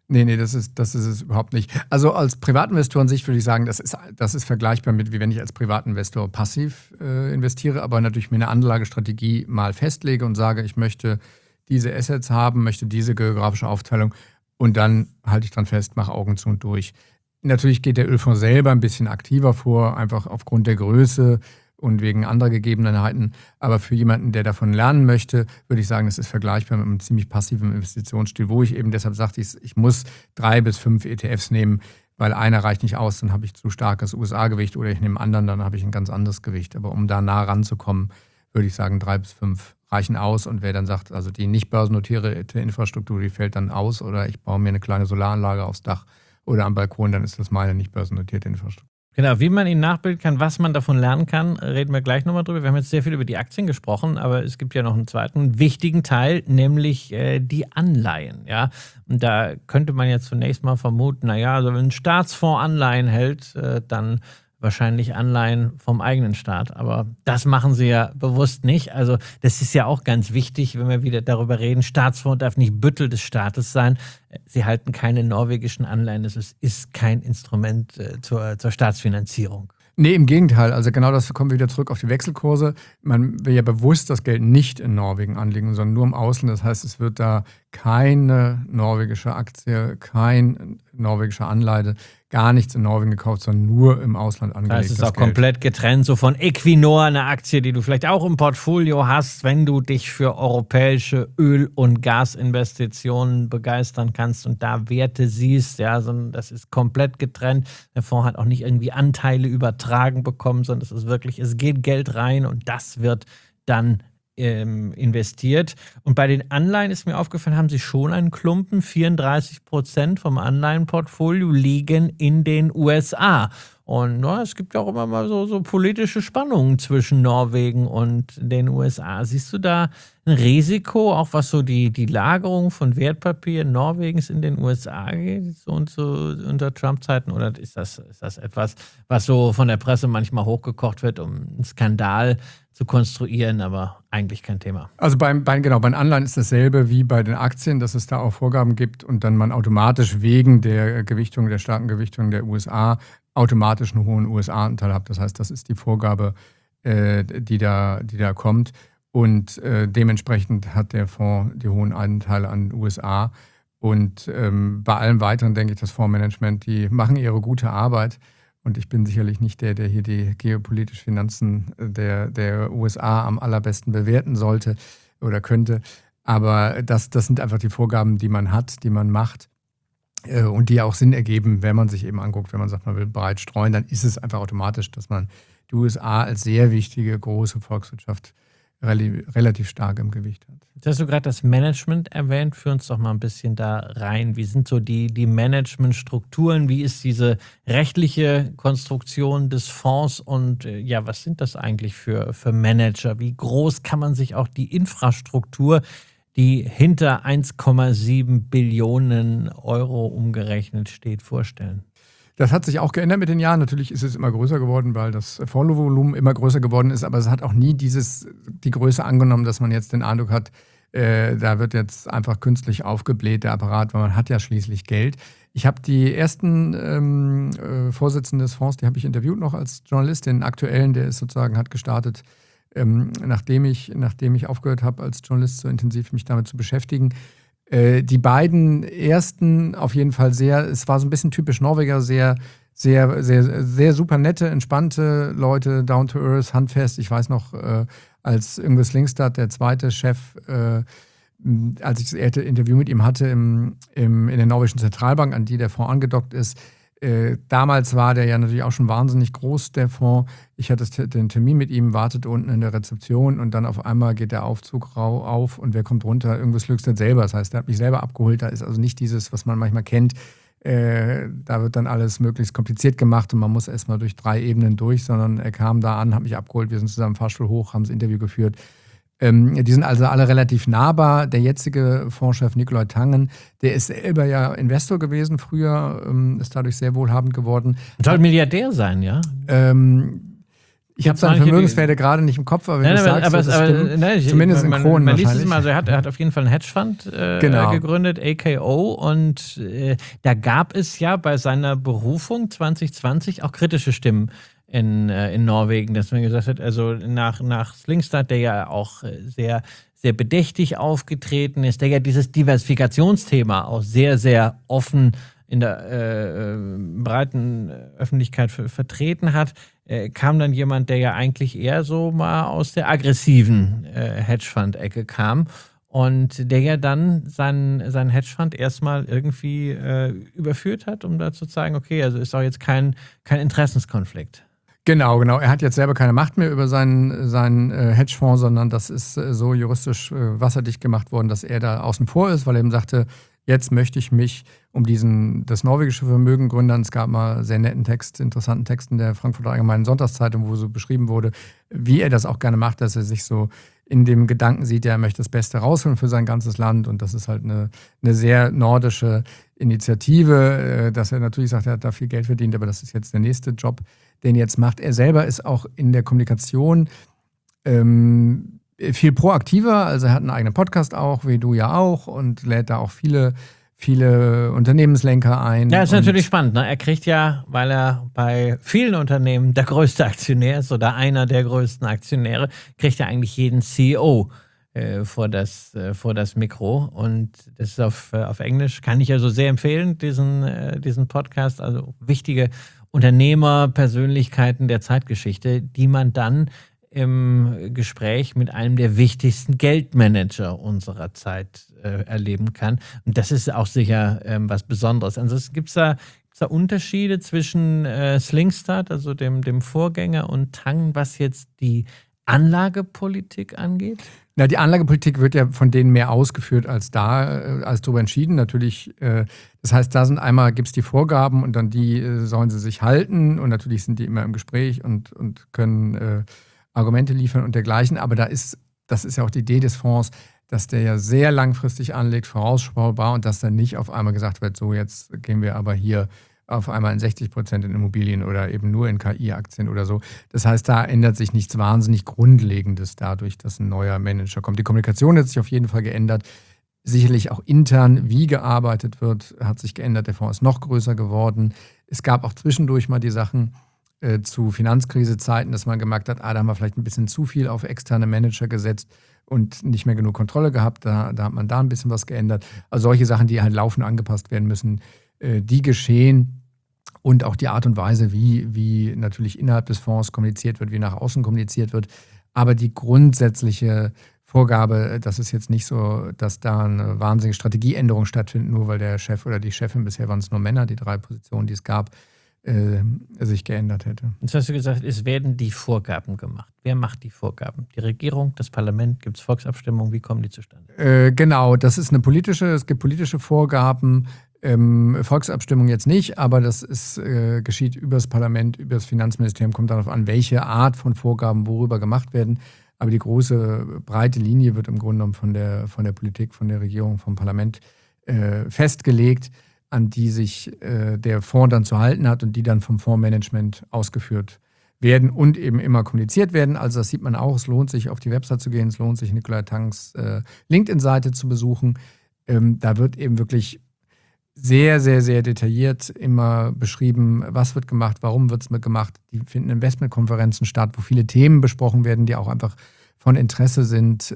Nee, das ist es überhaupt nicht. Also als Privatinvestor an sich würde ich sagen, das ist vergleichbar mit, wie wenn ich als Privatinvestor passiv investiere, aber natürlich mir eine Anlagestrategie mal festlege und sage, ich möchte diese Assets haben, möchte diese geografische Aufteilung und dann halte ich dran fest, mache Augen zu und durch. Natürlich geht der Ölfonds selber ein bisschen aktiver vor, einfach aufgrund der Größe und wegen anderer Gegebenheiten. Aber für jemanden, der davon lernen möchte, würde ich sagen, das ist vergleichbar mit einem ziemlich passiven Investitionsstil, wo ich eben deshalb sagte, ich muss 3 bis 5 ETFs nehmen, weil einer reicht nicht aus, dann habe ich zu starkes USA-Gewicht oder ich nehme einen anderen, dann habe ich ein ganz anderes Gewicht. Aber um da nah ranzukommen, würde ich sagen, 3 bis 5 reichen aus. Und wer dann sagt, also die nicht börsennotierte Infrastruktur, die fällt dann aus oder ich baue mir eine kleine Solaranlage aufs Dach oder am Balkon, dann ist das meine nicht börsennotierte Infrastruktur. Genau, wie man ihn nachbilden kann, was man davon lernen kann, reden wir gleich nochmal drüber. Wir haben jetzt sehr viel über die Aktien gesprochen, aber es gibt ja noch einen zweiten wichtigen Teil, nämlich die Anleihen. Ja? Und da könnte man jetzt zunächst mal vermuten, naja, also wenn ein Staatsfonds Anleihen hält, dann wahrscheinlich Anleihen vom eigenen Staat. Aber das machen sie ja bewusst nicht. Also das ist ja auch ganz wichtig, wenn wir wieder darüber reden. Staatsfonds darf nicht Büttel des Staates sein. Sie halten keine norwegischen Anleihen. Es ist kein Instrument zur Staatsfinanzierung. Nee, im Gegenteil. Also genau das kommen wir wieder zurück auf die Wechselkurse. Man will ja bewusst das Geld nicht in Norwegen anlegen, sondern nur im Ausland. Das heißt, es wird da keine norwegische Aktie, kein norwegischer Anleihe, gar nichts in Norwegen gekauft, sondern nur im Ausland angelegt. Das ist auch komplett getrennt, so von Equinor, eine Aktie, die du vielleicht auch im Portfolio hast, wenn du dich für europäische Öl- und Gasinvestitionen begeistern kannst und da Werte siehst. Ja, das ist komplett getrennt. Der Fonds hat auch nicht irgendwie Anteile übertragen bekommen, sondern es ist wirklich, es geht Geld rein und das wird dann investiert. Und bei den Anleihen ist mir aufgefallen, haben sie schon einen Klumpen. 34% vom Anleihenportfolio liegen in den USA. Und es gibt ja auch immer mal so politische Spannungen zwischen Norwegen und den USA. Siehst du da ein Risiko, auch was so die Lagerung von Wertpapieren Norwegens in den USA geht, so unter Trump-Zeiten? Oder ist das etwas, was so von der Presse manchmal hochgekocht wird, um einen Skandal zu konstruieren, aber eigentlich kein Thema? Also bei Anleihen ist dasselbe wie bei den Aktien, dass es da auch Vorgaben gibt und dann man automatisch wegen der starken Gewichtung der USA automatisch einen hohen USA-Anteil hat. Das heißt, das ist die Vorgabe, die da kommt. Und dementsprechend hat der Fonds die hohen Anteile an den USA. Und bei allem Weiteren denke ich, das Fondsmanagement, die machen ihre gute Arbeit. Und ich bin sicherlich nicht der hier die geopolitischen Finanzen der USA am allerbesten bewerten sollte oder könnte. Aber das sind einfach die Vorgaben, die man hat, die man macht. Und die auch Sinn ergeben, wenn man sich eben anguckt, wenn man sagt, man will breit streuen, dann ist es einfach automatisch, dass man die USA als sehr wichtige, große Volkswirtschaft relativ stark im Gewicht hat. Jetzt hast du gerade das Management erwähnt. Führ uns doch mal ein bisschen da rein. Wie sind so die Managementstrukturen? Wie ist diese rechtliche Konstruktion des Fonds? Und was sind das eigentlich für Manager? Wie groß kann man sich auch die Infrastruktur, die hinter 1,7 Billionen Euro umgerechnet steht, vorstellen? Das hat sich auch geändert mit den Jahren. Natürlich ist es immer größer geworden, weil das Fondsvolumen immer größer geworden ist. Aber es hat auch nie die Größe angenommen, dass man jetzt den Eindruck hat, da wird jetzt einfach künstlich aufgebläht, der Apparat, weil man hat ja schließlich Geld. Ich habe die ersten Vorsitzenden des Fonds, die habe ich interviewt noch als Journalist. Den aktuellen, der ist sozusagen, hat gestartet, nachdem ich aufgehört habe, als Journalist so intensiv mich damit zu beschäftigen. Die beiden ersten auf jeden Fall es war so ein bisschen typisch Norweger, sehr, sehr, sehr, sehr super nette, entspannte Leute, down to earth, handfest. Ich weiß noch, als Yngve Slyngstad, der zweite Chef, als ich das erste Interview mit ihm hatte in der norwegischen Zentralbank, an die der Fonds angedockt ist, damals war der ja natürlich auch schon wahnsinnig groß, der Fonds. Ich hatte den Termin mit ihm, wartete unten in der Rezeption und dann auf einmal geht der Aufzug auf und wer kommt runter? Yngve Slyngstad selber. Das heißt, der hat mich selber abgeholt. Da ist also nicht dieses, was man manchmal kennt. Da wird dann alles möglichst kompliziert gemacht und man muss erstmal durch 3 Ebenen durch, sondern er kam da an, hat mich abgeholt, wir sind zusammen im Fahrstuhl hoch, haben das Interview geführt. Die sind also alle relativ nahbar. Der jetzige Fondschef Nicolai Tangen, der ist selber ja Investor gewesen früher, ist dadurch sehr wohlhabend geworden. Soll Milliardär sein, ja? Ich habe seine Vermögenswerte gerade nicht im Kopf, aber wenn du sagst, das stimmt. Zumindest in Kronen man liest wahrscheinlich. es mal, also er hat auf jeden Fall einen Hedgefonds gegründet, AKO, und da gab es ja bei seiner Berufung 2020 auch kritische Stimmen in Norwegen, dass man gesagt hat, also nach Slyngstad, der ja auch sehr, sehr bedächtig aufgetreten ist, der ja dieses Diversifikationsthema auch sehr, sehr offen in der breiten Öffentlichkeit vertreten hat, kam dann jemand, der ja eigentlich eher so mal aus der aggressiven Hedgefonds-Ecke kam und der ja dann seinen Hedgefonds erstmal irgendwie überführt hat, um da zu zeigen, okay, also ist auch jetzt kein Interessenskonflikt. Genau. Er hat jetzt selber keine Macht mehr über seinen Hedgefonds, sondern das ist so juristisch wasserdicht gemacht worden, dass er da außen vor ist, weil er eben sagte, jetzt möchte ich mich um das norwegische Vermögen gründern. Es gab mal sehr netten interessanten Text in der Frankfurter Allgemeinen Sonntagszeitung, wo so beschrieben wurde, wie er das auch gerne macht, dass er sich so in dem Gedanken sieht, er möchte das Beste rausholen für sein ganzes Land. Und das ist halt eine sehr nordische Initiative, dass er natürlich sagt, er hat da viel Geld verdient, aber das ist jetzt der nächste Job, den er jetzt macht. Er selber ist auch in der Kommunikation viel proaktiver, also er hat einen eigenen Podcast auch, wie du ja auch, und lädt da auch viele Unternehmenslenker ein. Ja, ist natürlich spannend. Ne? Er kriegt ja, weil er bei vielen Unternehmen der größte Aktionär ist oder einer der größten Aktionäre, kriegt er eigentlich jeden CEO vor das Mikro. Und das ist auf Englisch, kann ich also sehr empfehlen, diesen Podcast. Also wichtige Unternehmerpersönlichkeiten der Zeitgeschichte, die man dann im Gespräch mit einem der wichtigsten Geldmanager unserer Zeit erleben kann. Und das ist auch sicher was Besonderes. Ansonsten gibt es da Unterschiede zwischen Slyngstad, also dem Vorgänger, und Tang, was jetzt die Anlagepolitik angeht? Na, die Anlagepolitik wird ja von denen mehr ausgeführt als darüber entschieden. Natürlich, das heißt, gibt es die Vorgaben und dann die sollen sie sich halten. Und natürlich sind die immer im Gespräch und können Argumente liefern und dergleichen. Aber das ist ja auch die Idee des Fonds, dass der ja sehr langfristig anlegt, vorausschaubar, und dass dann nicht auf einmal gesagt wird, so jetzt gehen wir aber hier auf einmal in 60% in Immobilien oder eben nur in KI-Aktien oder so. Das heißt, da ändert sich nichts wahnsinnig Grundlegendes dadurch, dass ein neuer Manager kommt. Die Kommunikation hat sich auf jeden Fall geändert. Sicherlich auch intern, wie gearbeitet wird, hat sich geändert. Der Fonds ist noch größer geworden. Es gab auch zwischendurch mal die Sachen zu Finanzkrisezeiten, dass man gemerkt hat, da haben wir vielleicht ein bisschen zu viel auf externe Manager gesetzt und nicht mehr genug Kontrolle gehabt. Da hat man da ein bisschen was geändert. Also solche Sachen, die halt laufend angepasst werden müssen, die geschehen. Und auch die Art und Weise, wie natürlich innerhalb des Fonds kommuniziert wird, wie nach außen kommuniziert wird. Aber die grundsätzliche Vorgabe, das ist jetzt nicht so, dass da eine wahnsinnige Strategieänderung stattfindet, nur weil der Chef oder die Chefin, bisher waren es nur Männer, die 3 Positionen, die es gab, sich geändert hätte. Jetzt hast du gesagt, es werden die Vorgaben gemacht. Wer macht die Vorgaben? Die Regierung, das Parlament? Gibt es Volksabstimmungen? Wie kommen die zustande? Genau, es gibt politische Vorgaben. Volksabstimmung jetzt nicht, aber das geschieht über das Parlament, über das Finanzministerium, kommt darauf an, welche Art von Vorgaben worüber gemacht werden. Aber die große, breite Linie wird im Grunde genommen von der Politik, von der Regierung, vom Parlament festgelegt, an die sich der Fonds dann zu halten hat und die dann vom Fondsmanagement ausgeführt werden und eben immer kommuniziert werden. Also das sieht man auch, es lohnt sich, auf die Website zu gehen, es lohnt sich, Nicolai Tangs LinkedIn-Seite zu besuchen. Da wird eben wirklich sehr, sehr, sehr detailliert immer beschrieben, was wird gemacht, warum wird es gemacht. Die finden Investmentkonferenzen statt, wo viele Themen besprochen werden, die auch einfach von Interesse sind.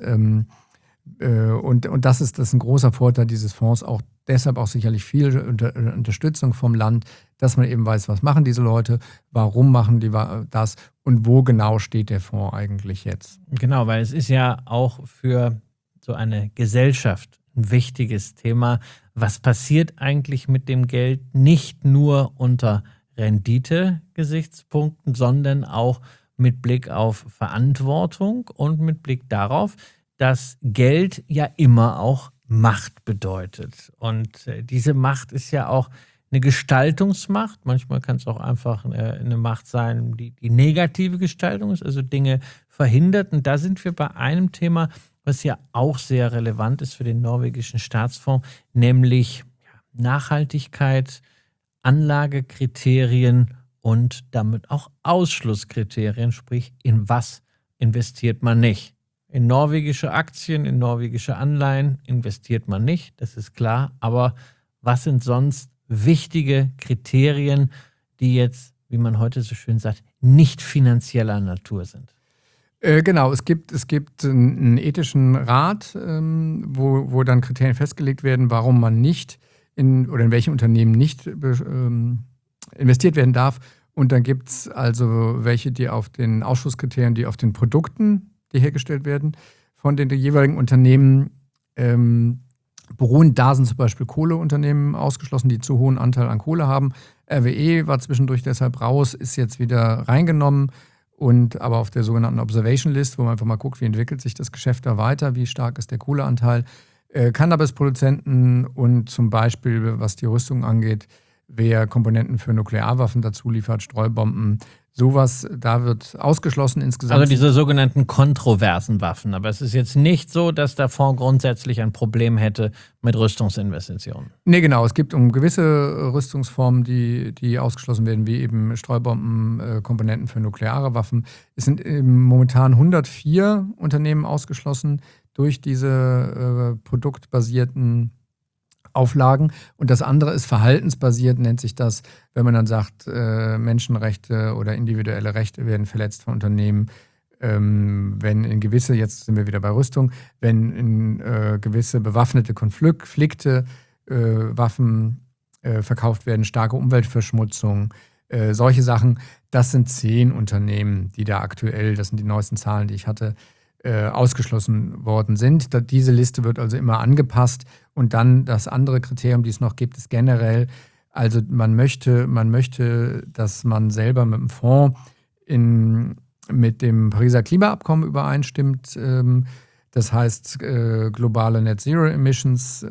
Und das ist ein großer Vorteil dieses Fonds, auch deshalb auch sicherlich viel Unterstützung vom Land, dass man eben weiß, was machen diese Leute, warum machen die das und wo genau steht der Fonds eigentlich jetzt. Genau, weil es ist ja auch für so eine Gesellschaft ein wichtiges Thema. Was passiert eigentlich mit dem Geld nicht nur unter Rendite-Gesichtspunkten, sondern auch mit Blick auf Verantwortung und mit Blick darauf, dass Geld ja immer auch Macht bedeutet. Und diese Macht ist ja auch eine Gestaltungsmacht. Manchmal kann es auch einfach eine Macht sein, die negative Gestaltung ist, also Dinge verhindert. Und da sind wir bei einem Thema, was ja auch sehr relevant ist für den norwegischen Staatsfonds, nämlich Nachhaltigkeit, Anlagekriterien und damit auch Ausschlusskriterien, sprich in was investiert man nicht. In norwegische Aktien, in norwegische Anleihen investiert man nicht, das ist klar, aber was sind sonst wichtige Kriterien, die jetzt, wie man heute so schön sagt, nicht finanzieller Natur sind? Genau, es gibt einen ethischen Rat, wo dann Kriterien festgelegt werden, warum man nicht in welche Unternehmen nicht investiert werden darf. Und dann gibt es also welche, die auf den Ausschlusskriterien, die auf den Produkten, die hergestellt werden, von den jeweiligen Unternehmen beruhen. Da sind zum Beispiel Kohleunternehmen ausgeschlossen, die zu hohen Anteil an Kohle haben. RWE war zwischendurch deshalb raus, ist jetzt wieder reingenommen. Und aber auf der sogenannten Observation List, wo man einfach mal guckt, wie entwickelt sich das Geschäft da weiter, wie stark ist der Kohleanteil. Cannabisproduzenten und zum Beispiel, was die Rüstung angeht, wer Komponenten für Nuklearwaffen dazu liefert, Streubomben, sowas, da wird ausgeschlossen insgesamt. Also diese sogenannten kontroversen Waffen. Aber es ist jetzt nicht so, dass der Fonds grundsätzlich ein Problem hätte mit Rüstungsinvestitionen. Nee, genau. Es gibt gewisse Rüstungsformen, die ausgeschlossen werden, wie eben Streubomben, Komponenten für nukleare Waffen. Es sind momentan 104 Unternehmen ausgeschlossen durch diese produktbasierten Auflagen. Und das andere ist verhaltensbasiert, nennt sich das, wenn man dann sagt, Menschenrechte oder individuelle Rechte werden verletzt von Unternehmen. Wenn in gewisse, jetzt sind wir wieder bei Rüstung, wenn in gewisse bewaffnete Konflikte Waffen verkauft werden, starke Umweltverschmutzung, solche Sachen, das sind 10 Unternehmen, die da aktuell, das sind die neuesten Zahlen, die ich hatte, ausgeschlossen worden sind. Diese Liste wird also immer angepasst und dann das andere Kriterium, die es noch gibt, ist generell, also man möchte, dass man selber mit dem Fonds mit dem Pariser Klimaabkommen übereinstimmt. Das heißt, globale Net Zero Emissions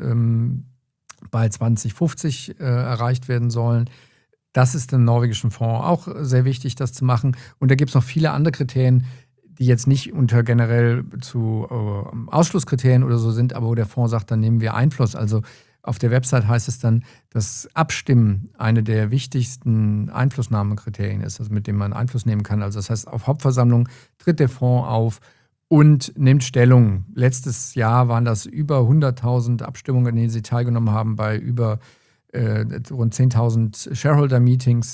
bei 2050 erreicht werden sollen. Das ist im norwegischen Fonds auch sehr wichtig, das zu machen. Und da gibt es noch viele andere Kriterien, die jetzt nicht unter generell zu Ausschlusskriterien oder so sind, aber wo der Fonds sagt, dann nehmen wir Einfluss. Also auf der Website heißt es dann, dass Abstimmen eine der wichtigsten Einflussnahmekriterien ist, also mit dem man Einfluss nehmen kann. Also das heißt, auf Hauptversammlung tritt der Fonds auf und nimmt Stellung. Letztes Jahr waren das über 100.000 Abstimmungen, in denen sie teilgenommen haben, bei über rund 10.000 Shareholder-Meetings.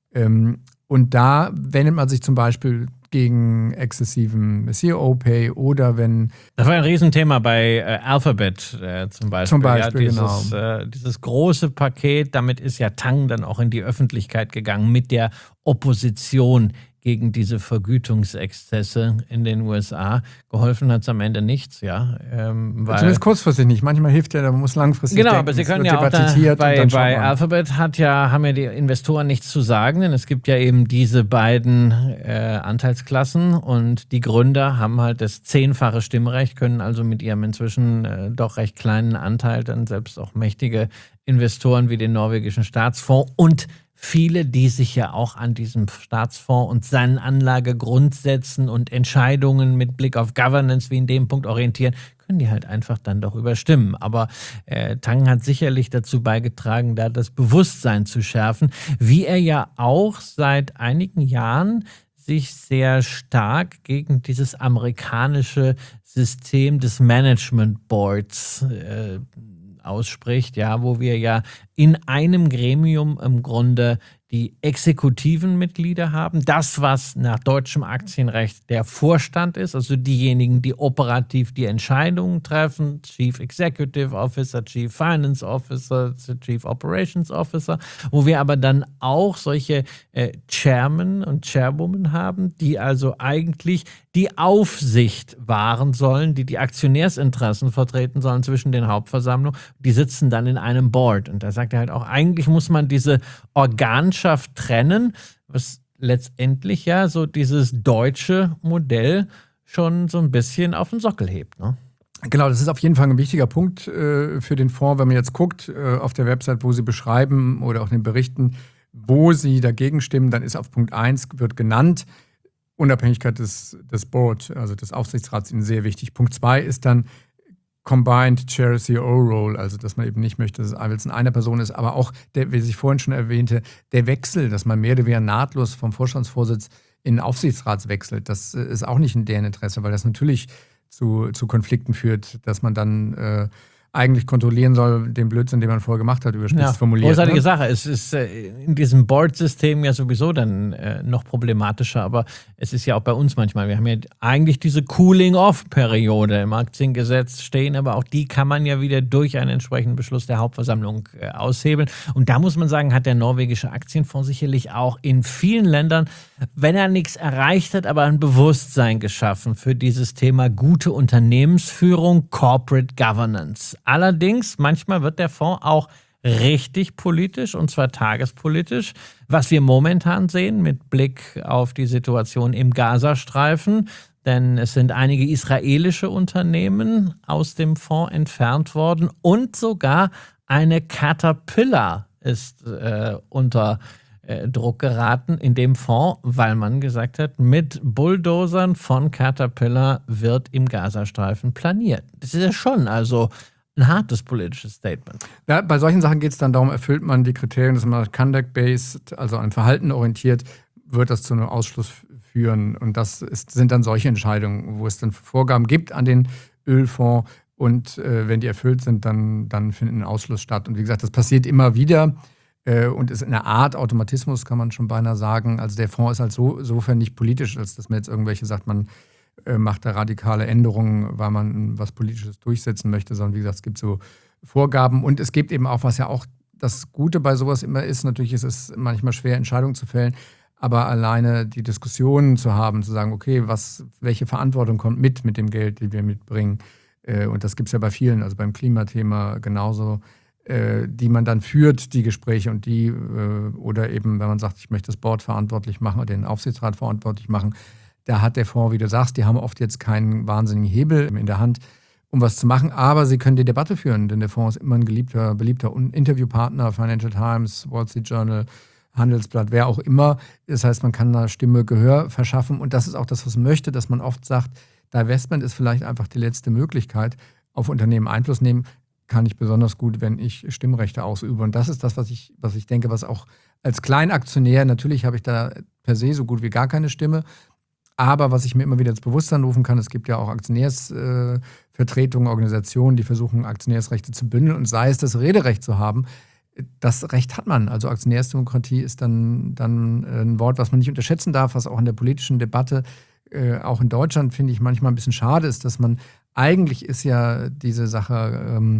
Und da wendet man sich zum Beispiel gegen exzessiven CEO-Pay oder wenn... Das war ein Riesenthema bei Alphabet zum Beispiel. Zum Beispiel, genau. Dieses große Paket, damit ist ja Tang dann auch in die Öffentlichkeit gegangen mit der Opposition gegen diese Vergütungsexzesse in den USA. Geholfen hat es am Ende nichts, ja. Zumindest kurzfristig nicht. Manchmal hilft ja, da muss langfristig genau, denken. Aber Sie können ja auch bei Alphabet haben ja die Investoren nichts zu sagen, denn es gibt ja eben diese beiden Anteilsklassen und die Gründer haben halt das 10-fache Stimmrecht, können also mit ihrem inzwischen doch recht kleinen Anteil dann selbst auch mächtige Investoren wie den norwegischen Staatsfonds und viele, die sich ja auch an diesem Staatsfonds und seinen Anlagegrundsätzen und Entscheidungen mit Blick auf Governance wie in dem Punkt orientieren, können die halt einfach dann doch überstimmen. Aber Tang hat sicherlich dazu beigetragen, da das Bewusstsein zu schärfen, wie er ja auch seit einigen Jahren sich sehr stark gegen dieses amerikanische System des Management Boards ausspricht, ja, wo wir ja in einem Gremium im Grunde die exekutiven Mitglieder haben. Das, was nach deutschem Aktienrecht der Vorstand ist, also diejenigen, die operativ die Entscheidungen treffen, Chief Executive Officer, Chief Finance Officer, Chief Operations Officer, wo wir aber dann auch solche Chairmen und Chairwomen haben, die also eigentlich die Aufsicht wahren sollen, die Aktionärsinteressen vertreten sollen zwischen den Hauptversammlungen. Die sitzen dann in einem Board. Und da sagt er halt auch, eigentlich muss man diese Organschaft trennen, was letztendlich ja so dieses deutsche Modell schon so ein bisschen auf den Sockel hebt, ne? Genau, das ist auf jeden Fall ein wichtiger Punkt für den Fonds, wenn man jetzt guckt auf der Website, wo sie beschreiben oder auch in den Berichten, wo sie dagegen stimmen, dann ist auf Punkt 1 wird genannt, Unabhängigkeit des Board, also des Aufsichtsrats, ihnen sehr wichtig. Punkt 2 ist dann Combined Chair CEO Role, also dass man eben nicht möchte, dass es eine Person ist, aber auch, wie ich vorhin schon erwähnte, der Wechsel, dass man mehr oder weniger nahtlos vom Vorstandsvorsitz in den Aufsichtsrat wechselt, das ist auch nicht in deren Interesse, weil das natürlich zu Konflikten führt, dass man dann eigentlich kontrollieren soll, den Blödsinn, den man vorher gemacht hat, überspitzt formuliert. Großartige Sache. Es ist in diesem Board-System ja sowieso dann noch problematischer, aber es ist ja auch bei uns manchmal. Wir haben ja eigentlich diese Cooling-Off-Periode im Aktiengesetz stehen, aber auch die kann man ja wieder durch einen entsprechenden Beschluss der Hauptversammlung aushebeln. Und da muss man sagen, hat der norwegische Aktienfonds sicherlich auch in vielen Ländern, wenn er nichts erreicht hat, aber ein Bewusstsein geschaffen für dieses Thema gute Unternehmensführung, Corporate Governance. Allerdings, manchmal wird der Fonds auch richtig politisch, und zwar tagespolitisch, was wir momentan sehen mit Blick auf die Situation im Gazastreifen. Denn es sind einige israelische Unternehmen aus dem Fonds entfernt worden und sogar eine Caterpillar ist unter Druck geraten in dem Fonds, weil man gesagt hat, mit Bulldozern von Caterpillar wird im Gazastreifen planiert. Das ist ja schon also ein hartes politisches Statement. Ja, bei solchen Sachen geht es dann darum, erfüllt man die Kriterien, dass man conduct-based, also an Verhalten orientiert, wird das zu einem Ausschluss führen. Und sind dann solche Entscheidungen, wo es dann Vorgaben gibt an den Ölfonds. Und wenn die erfüllt sind, dann findet ein Ausschluss statt. Und wie gesagt, das passiert immer wieder und ist eine Art Automatismus, kann man schon beinahe sagen. Also der Fonds ist halt insofern nicht politisch, als dass man jetzt irgendwelche sagt, man macht da radikale Änderungen, weil man was Politisches durchsetzen möchte, sondern wie gesagt, es gibt so Vorgaben und es gibt eben auch, was ja auch das Gute bei sowas immer ist, natürlich ist es manchmal schwer, Entscheidungen zu fällen, aber alleine die Diskussionen zu haben, zu sagen, okay, welche Verantwortung kommt mit dem Geld, die wir mitbringen, und das gibt es ja bei vielen, also beim Klimathema genauso, die man dann führt, die Gespräche und oder eben, wenn man sagt, ich möchte das Board verantwortlich machen oder den Aufsichtsrat verantwortlich machen, da hat der Fonds, wie du sagst, die haben oft jetzt keinen wahnsinnigen Hebel in der Hand, um was zu machen, aber sie können die Debatte führen, denn der Fonds ist immer ein beliebter Interviewpartner, Financial Times, Wall Street Journal, Handelsblatt, wer auch immer. Das heißt, man kann da Stimme, Gehör verschaffen und das ist auch das, was man möchte, dass man oft sagt, Divestment ist vielleicht einfach die letzte Möglichkeit, auf Unternehmen Einfluss nehmen, kann ich besonders gut, wenn ich Stimmrechte ausübe. Und das ist das, was ich denke, was auch als Kleinaktionär, natürlich habe ich da per se so gut wie gar keine Stimme, aber was ich mir immer wieder ins Bewusstsein rufen kann, es gibt ja auch Aktionärsvertretungen, Organisationen, die versuchen, Aktionärsrechte zu bündeln und sei es das Rederecht zu haben, das Recht hat man. Also Aktionärsdemokratie ist dann ein Wort, was man nicht unterschätzen darf, was auch in der politischen Debatte, auch in Deutschland, finde ich manchmal ein bisschen schade ist, dass man, eigentlich ist ja diese Sache,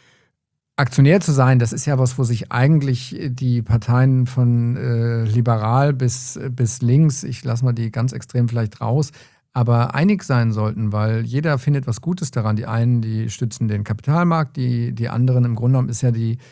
Aktionär zu sein, das ist ja was, wo sich eigentlich die Parteien von liberal bis links, ich lasse mal die ganz extrem vielleicht raus, aber einig sein sollten, weil jeder findet was Gutes daran. Die einen, die stützen den Kapitalmarkt, die anderen, im Grunde genommen ist ja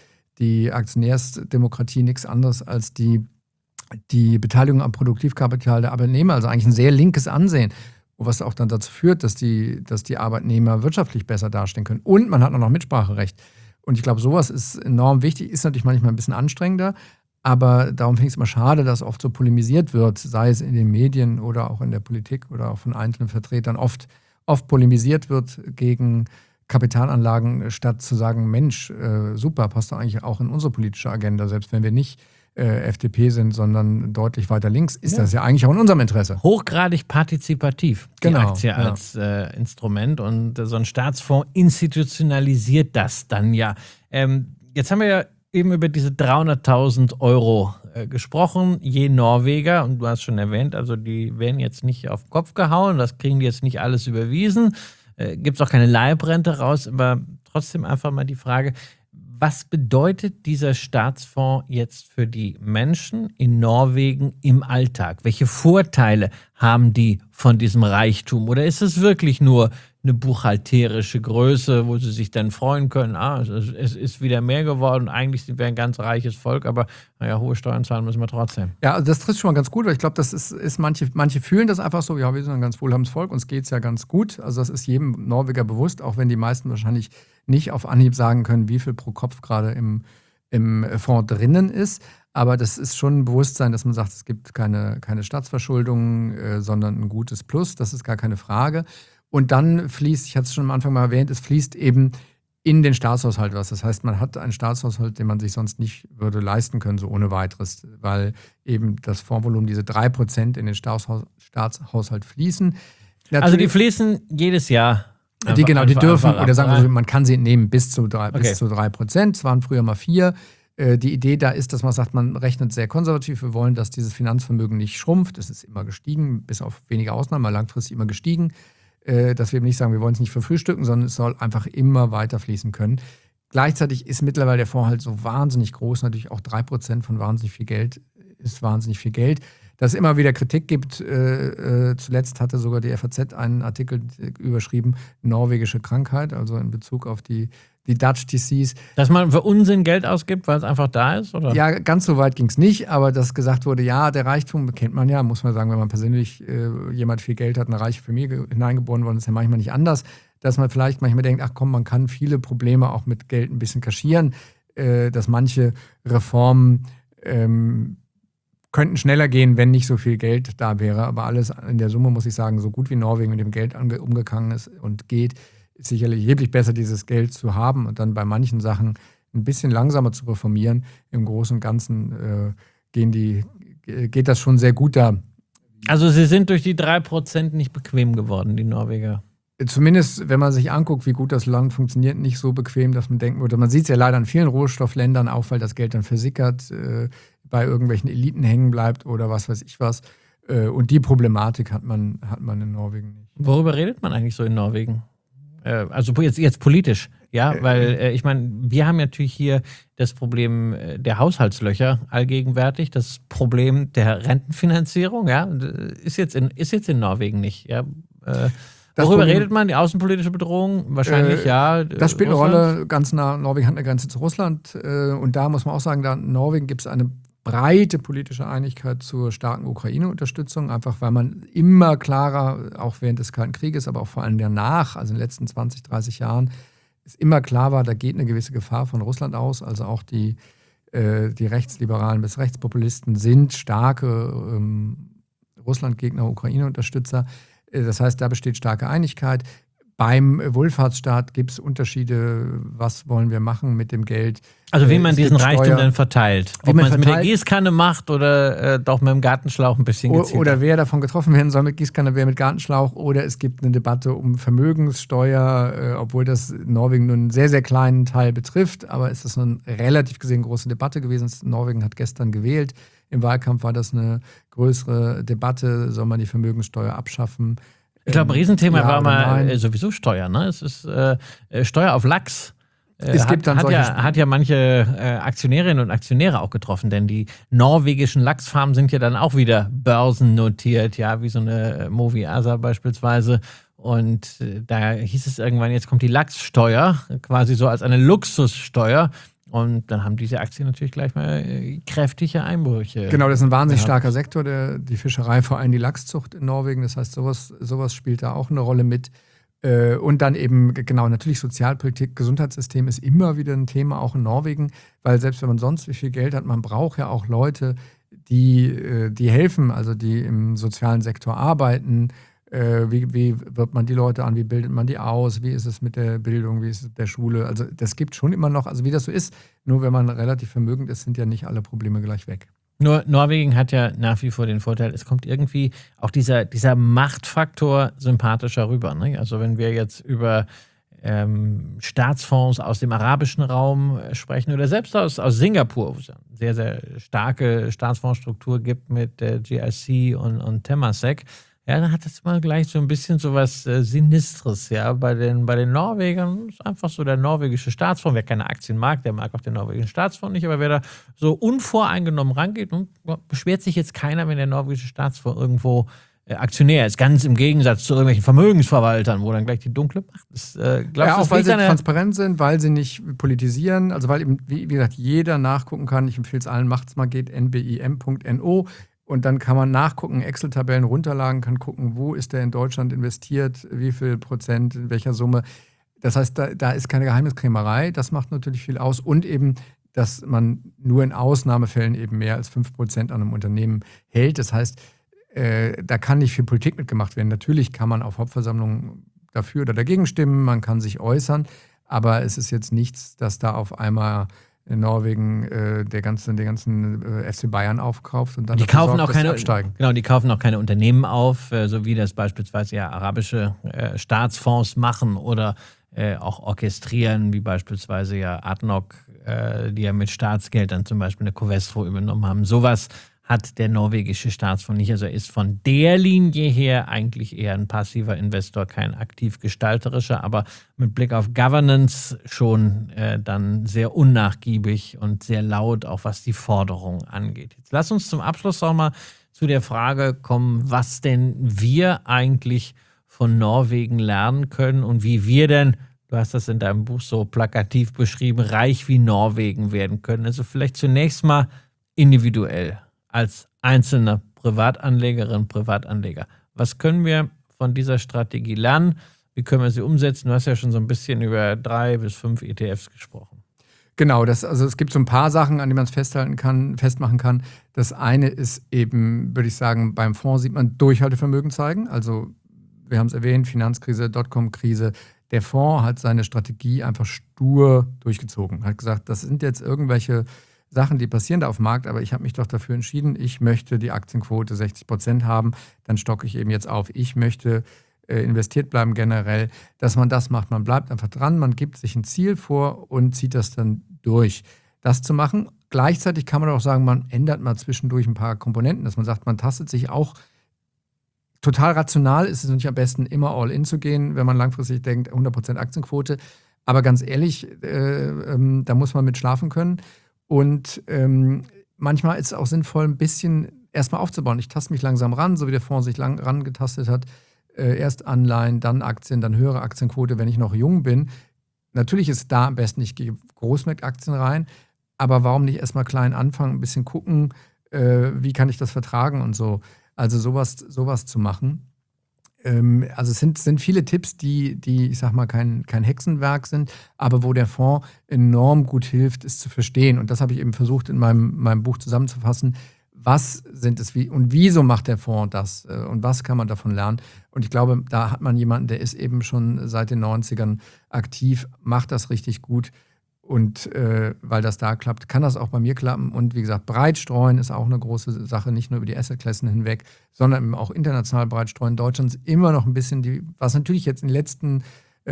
die Aktionärsdemokratie nichts anderes als die Beteiligung am Produktivkapital der Arbeitnehmer, also eigentlich ein sehr linkes Ansehen, was auch dann dazu führt, dass die Arbeitnehmer wirtschaftlich besser dastehen können. Und man hat auch noch Mitspracherecht. Und ich glaube, sowas ist enorm wichtig, ist natürlich manchmal ein bisschen anstrengender, aber darum finde ich es immer schade, dass oft so polemisiert wird, sei es in den Medien oder auch in der Politik oder auch von einzelnen Vertretern, oft polemisiert wird gegen Kapitalanlagen, statt zu sagen, Mensch, super, passt doch eigentlich auch in unsere politische Agenda, selbst wenn wir nicht FDP sind, sondern deutlich weiter links, ist das ja eigentlich auch in unserem Interesse. Hochgradig partizipativ, die Aktie als Instrument und so ein Staatsfonds institutionalisiert das dann ja. Jetzt haben wir ja eben über diese 300.000 Euro gesprochen, je Norweger, und du hast schon erwähnt, also die werden jetzt nicht auf den Kopf gehauen, das kriegen die jetzt nicht alles überwiesen, gibt es auch keine Leibrente raus, aber trotzdem einfach mal die Frage, was bedeutet dieser Staatsfonds jetzt für die Menschen in Norwegen im Alltag? Welche Vorteile haben die von diesem Reichtum? Oder ist es wirklich nur eine buchhalterische Größe, wo sie sich dann freuen können, es ist wieder mehr geworden, eigentlich sind wir ein ganz reiches Volk, aber naja, hohe Steuern zahlen müssen wir trotzdem. Ja, also das trifft schon mal ganz gut, weil ich glaube, das ist manche fühlen das einfach so, ja, wir sind ein ganz wohlhabendes Volk, uns geht es ja ganz gut. Also das ist jedem Norweger bewusst, auch wenn die meisten wahrscheinlich nicht auf Anhieb sagen können, wie viel pro Kopf gerade im Fonds drinnen ist. Aber das ist schon ein Bewusstsein, dass man sagt, es gibt keine Staatsverschuldung, sondern ein gutes Plus, das ist gar keine Frage. Und dann fließt, ich hatte es schon am Anfang mal erwähnt, es fließt eben in den Staatshaushalt was. Das heißt, man hat einen Staatshaushalt, den man sich sonst nicht würde leisten können, so ohne weiteres, weil eben das Fondsvolumen, diese 3% in den Staatshaushalt fließen. Natürlich, also die fließen jedes Jahr. Die dürfen, oder sagen wir so, man kann sie entnehmen bis zu 3%. Es waren früher mal 4%. Die Idee da ist, dass man sagt, man rechnet sehr konservativ. Wir wollen, dass dieses Finanzvermögen nicht schrumpft. Es ist immer gestiegen, bis auf wenige Ausnahmen, mal langfristig immer gestiegen. Dass wir eben nicht sagen, wir wollen es nicht verfrühstücken, sondern es soll einfach immer weiter fließen können. Gleichzeitig ist mittlerweile der Fonds halt so wahnsinnig groß, natürlich auch 3% von wahnsinnig viel Geld ist wahnsinnig viel Geld. Dass es immer wieder Kritik gibt. Zuletzt hatte sogar die FAZ einen Artikel überschrieben, norwegische Krankheit, also in Bezug auf die Dutch Disease. Dass man für Unsinn Geld ausgibt, weil es einfach da ist? Oder? Ja, ganz so weit ging es nicht, aber dass gesagt wurde, ja, der Reichtum kennt man ja, muss man sagen, wenn man persönlich jemand viel Geld hat, eine reiche Familie hineingeboren worden ist, ja manchmal nicht anders, dass man vielleicht manchmal denkt, ach komm, man kann viele Probleme auch mit Geld ein bisschen kaschieren, dass manche Reformen könnten schneller gehen, wenn nicht so viel Geld da wäre, aber alles in der Summe, muss ich sagen, so gut wie Norwegen mit dem Geld umgegangen ist und geht, ist sicherlich erheblich besser, dieses Geld zu haben und dann bei manchen Sachen ein bisschen langsamer zu reformieren. Im Großen und Ganzen geht das schon sehr gut da. Also sie sind durch die 3% nicht bequem geworden, die Norweger. Zumindest, wenn man sich anguckt, wie gut das Land funktioniert, nicht so bequem, dass man denken würde. Man sieht es ja leider in vielen Rohstoffländern auch, weil das Geld dann versickert, bei irgendwelchen Eliten hängen bleibt oder was weiß ich was. Und die Problematik hat man in Norwegen nicht. Worüber redet man eigentlich so in Norwegen? Also jetzt politisch, ja, weil ich meine, wir haben natürlich hier das Problem der Haushaltslöcher allgegenwärtig, das Problem der Rentenfinanzierung, ja, ist jetzt in Norwegen nicht, ja. Worüber redet man? Die außenpolitische Bedrohung? Wahrscheinlich, ja. Das spielt Russland eine Rolle, ganz nah. Norwegen hat eine Grenze zu Russland und da muss man auch sagen, da in Norwegen gibt es eine breite politische Einigkeit zur starken Ukraine-Unterstützung, einfach weil man immer klarer, auch während des Kalten Krieges, aber auch vor allem danach, also in den letzten 20, 30 Jahren, es immer klar war, da geht eine gewisse Gefahr von Russland aus. Also auch die Rechtsliberalen bis Rechtspopulisten sind starke Russlandgegner, Ukraine-Unterstützer. Das heißt, da besteht starke Einigkeit. Beim Wohlfahrtsstaat gibt es Unterschiede, was wollen wir machen mit dem Geld. Also wie man diesen Reichtum dann verteilt. Ob man es mit der Gießkanne macht oder doch mit dem Gartenschlauch ein bisschen gezielter. Oder wer davon getroffen werden soll mit Gießkanne, wer mit Gartenschlauch. Oder es gibt eine Debatte um Vermögenssteuer, obwohl das Norwegen nur einen sehr, sehr kleinen Teil betrifft. Aber es ist eine relativ gesehen große Debatte gewesen. Norwegen hat gestern gewählt. Im Wahlkampf war das eine größere Debatte. Soll man die Vermögenssteuer abschaffen? Ich glaube, ein Riesenthema war mal sowieso Steuer, ne? Es ist Steuer auf Lachs. Hat ja manche Aktionärinnen und Aktionäre auch getroffen, denn die norwegischen Lachsfarmen sind ja dann auch wieder börsennotiert, ja, wie so eine Moviasa beispielsweise. Und da hieß es irgendwann, jetzt kommt die Lachssteuer, quasi so als eine Luxussteuer. Und dann haben diese Aktien natürlich gleich mal kräftige Einbrüche. Genau, das ist ein wahnsinnig starker Sektor, die Fischerei, vor allem die Lachszucht in Norwegen. Das heißt, sowas spielt da auch eine Rolle mit. Und dann eben, genau, natürlich Sozialpolitik, Gesundheitssystem ist immer wieder ein Thema, auch in Norwegen. Weil selbst wenn man sonst wie viel Geld hat, man braucht ja auch Leute, die helfen, also die im sozialen Sektor arbeiten. Wie wirbt man die Leute an, wie bildet man die aus, wie ist es mit der Bildung, wie ist es mit der Schule. Also das gibt schon immer noch, also wie das so ist, nur wenn man relativ vermögend ist, sind ja nicht alle Probleme gleich weg. Nur Norwegen hat ja nach wie vor den Vorteil, es kommt irgendwie auch dieser Machtfaktor sympathischer rüber. Ne? Also wenn wir jetzt über Staatsfonds aus dem arabischen Raum sprechen oder selbst aus Singapur, wo es eine sehr, sehr starke Staatsfondsstruktur gibt mit GIC und Temasek, ja, dann hat das immer gleich so ein bisschen so was Sinistres, ja. Bei den Norwegern ist einfach so der norwegische Staatsfonds. Wer keine Aktien mag, der mag auch den norwegischen Staatsfonds nicht. Aber wer da so unvoreingenommen rangeht, beschwert sich jetzt keiner, wenn der norwegische Staatsfonds irgendwo Aktionär ist. Ganz im Gegensatz zu irgendwelchen Vermögensverwaltern, wo dann gleich die dunkle Macht ist. Auch weil sie transparent sind, weil sie nicht politisieren. Also weil eben, wie gesagt, jeder nachgucken kann. Ich empfehle es allen, macht's mal, geht nbim.no. Und dann kann man nachgucken, Excel-Tabellen runterladen, kann gucken, wo ist der in Deutschland investiert, wie viel Prozent, in welcher Summe. Das heißt, da ist keine Geheimniskrämerei. Das macht natürlich viel aus. Und eben, dass man nur in Ausnahmefällen eben mehr als 5% an einem Unternehmen hält. Das heißt, da kann nicht viel Politik mitgemacht werden. Natürlich kann man auf Hauptversammlungen dafür oder dagegen stimmen, man kann sich äußern, aber es ist jetzt nichts, dass da auf einmal in Norwegen der ganzen FC Bayern aufkauft und dann die kaufen sorgt, auch keine, absteigen. genau, die kaufen auch keine Unternehmen auf, so wie das beispielsweise ja arabische Staatsfonds machen oder auch orchestrieren, wie beispielsweise ja ADNOC, die ja mit Staatsgeldern zum Beispiel eine Covestro übernommen haben. Sowas hat der norwegische Staatsfonds nicht. Also er ist von der Linie her eigentlich eher ein passiver Investor, kein aktiv gestalterischer, aber mit Blick auf Governance schon dann sehr unnachgiebig und sehr laut, auch was die Forderung angeht. Jetzt lass uns zum Abschluss auch mal zu der Frage kommen, was denn wir eigentlich von Norwegen lernen können und wie wir denn, du hast das in deinem Buch so plakativ beschrieben, reich wie Norwegen werden können. Also vielleicht zunächst mal individuell als einzelne Privatanlegerin, Privatanleger. Was können wir von dieser Strategie lernen? Wie können wir sie umsetzen? Du hast ja schon so ein bisschen über 3 bis 5 ETFs gesprochen. Genau, also es gibt so ein paar Sachen, an denen man es festmachen kann. Das eine ist eben, würde ich sagen, beim Fonds sieht man Durchhaltevermögen zeigen. Also wir haben es erwähnt, Finanzkrise, Dotcom-Krise. Der Fonds hat seine Strategie einfach stur durchgezogen. Hat gesagt, das sind jetzt irgendwelche Sachen, die passieren da auf dem Markt, aber ich habe mich doch dafür entschieden, ich möchte die Aktienquote 60% haben, dann stocke ich eben jetzt auf. Ich möchte investiert bleiben generell, dass man das macht. Man bleibt einfach dran, man gibt sich ein Ziel vor und zieht das dann durch. Das zu machen. Gleichzeitig kann man auch sagen, man ändert mal zwischendurch ein paar Komponenten, dass man sagt, man tastet sich auch total rational, ist es nicht am besten, immer all in zu gehen, wenn man langfristig denkt, 100% Aktienquote. Aber ganz ehrlich, da muss man mit schlafen können. Und manchmal ist es auch sinnvoll, ein bisschen erstmal aufzubauen. Ich taste mich langsam ran, so wie der Fonds sich lang rangetastet hat. Erst Anleihen, dann Aktien, dann höhere Aktienquote, wenn ich noch jung bin. Natürlich ist da am besten, ich gehe Großmarktaktien rein, aber warum nicht erstmal klein anfangen, ein bisschen gucken, wie kann ich das vertragen und so. Also sowas zu machen. Also es sind viele Tipps, die ich sag mal, kein Hexenwerk sind, aber wo der Fonds enorm gut hilft, es zu verstehen. Und das habe ich eben versucht, in meinem Buch zusammenzufassen. Was sind es und wieso macht der Fonds das und was kann man davon lernen? Und ich glaube, da hat man jemanden, der ist eben schon seit den 90ern aktiv, macht das richtig gut. Und weil das da klappt, kann das auch bei mir klappen. Und wie gesagt, breit streuen ist auch eine große Sache, nicht nur über die Assetklassen hinweg, sondern eben auch international breit streuen. Deutschland ist immer noch ein bisschen, was natürlich jetzt in den letzten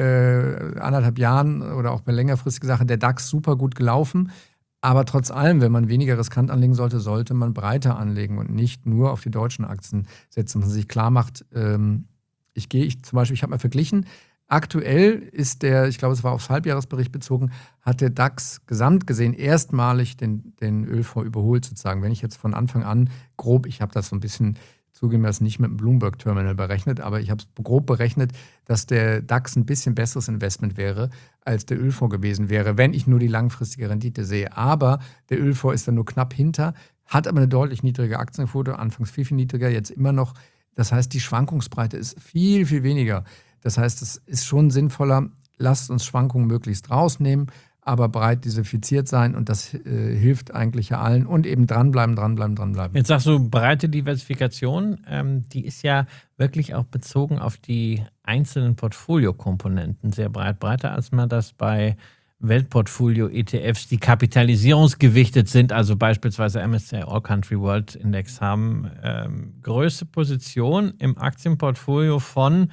1,5 Jahren oder auch bei längerfristigen Sachen, der DAX super gut gelaufen. Aber trotz allem, wenn man weniger riskant anlegen sollte man breiter anlegen und nicht nur auf die deutschen Aktien setzen. Dass man sich klar macht, ich habe mal verglichen, aktuell ist ich glaube, es war aufs Halbjahresbericht bezogen, hat der DAX gesamt gesehen erstmalig den Ölfonds überholt sozusagen. Wenn ich jetzt von Anfang an grob, ich habe das so ein bisschen zugegebenermaßen nicht mit dem Bloomberg-Terminal berechnet, aber ich habe es grob berechnet, dass der DAX ein bisschen besseres Investment wäre, als der Ölfonds gewesen wäre, wenn ich nur die langfristige Rendite sehe. Aber der Ölfonds ist dann nur knapp hinter, hat aber eine deutlich niedrige Aktienquote, anfangs viel, viel niedriger, jetzt immer noch. Das heißt, die Schwankungsbreite ist viel, viel weniger. Das heißt, es ist schon sinnvoller, lasst uns Schwankungen möglichst rausnehmen, aber breit diversifiziert sein und das hilft eigentlich ja allen und eben dranbleiben. Jetzt sagst du breite Diversifikation, die ist ja wirklich auch bezogen auf die einzelnen Portfoliokomponenten sehr breit, breiter als man das bei Weltportfolio-ETFs, die kapitalisierungsgewichtet sind, also beispielsweise MSCI All Country World Index haben, größte Position im Aktienportfolio von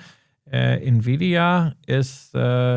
Nvidia ist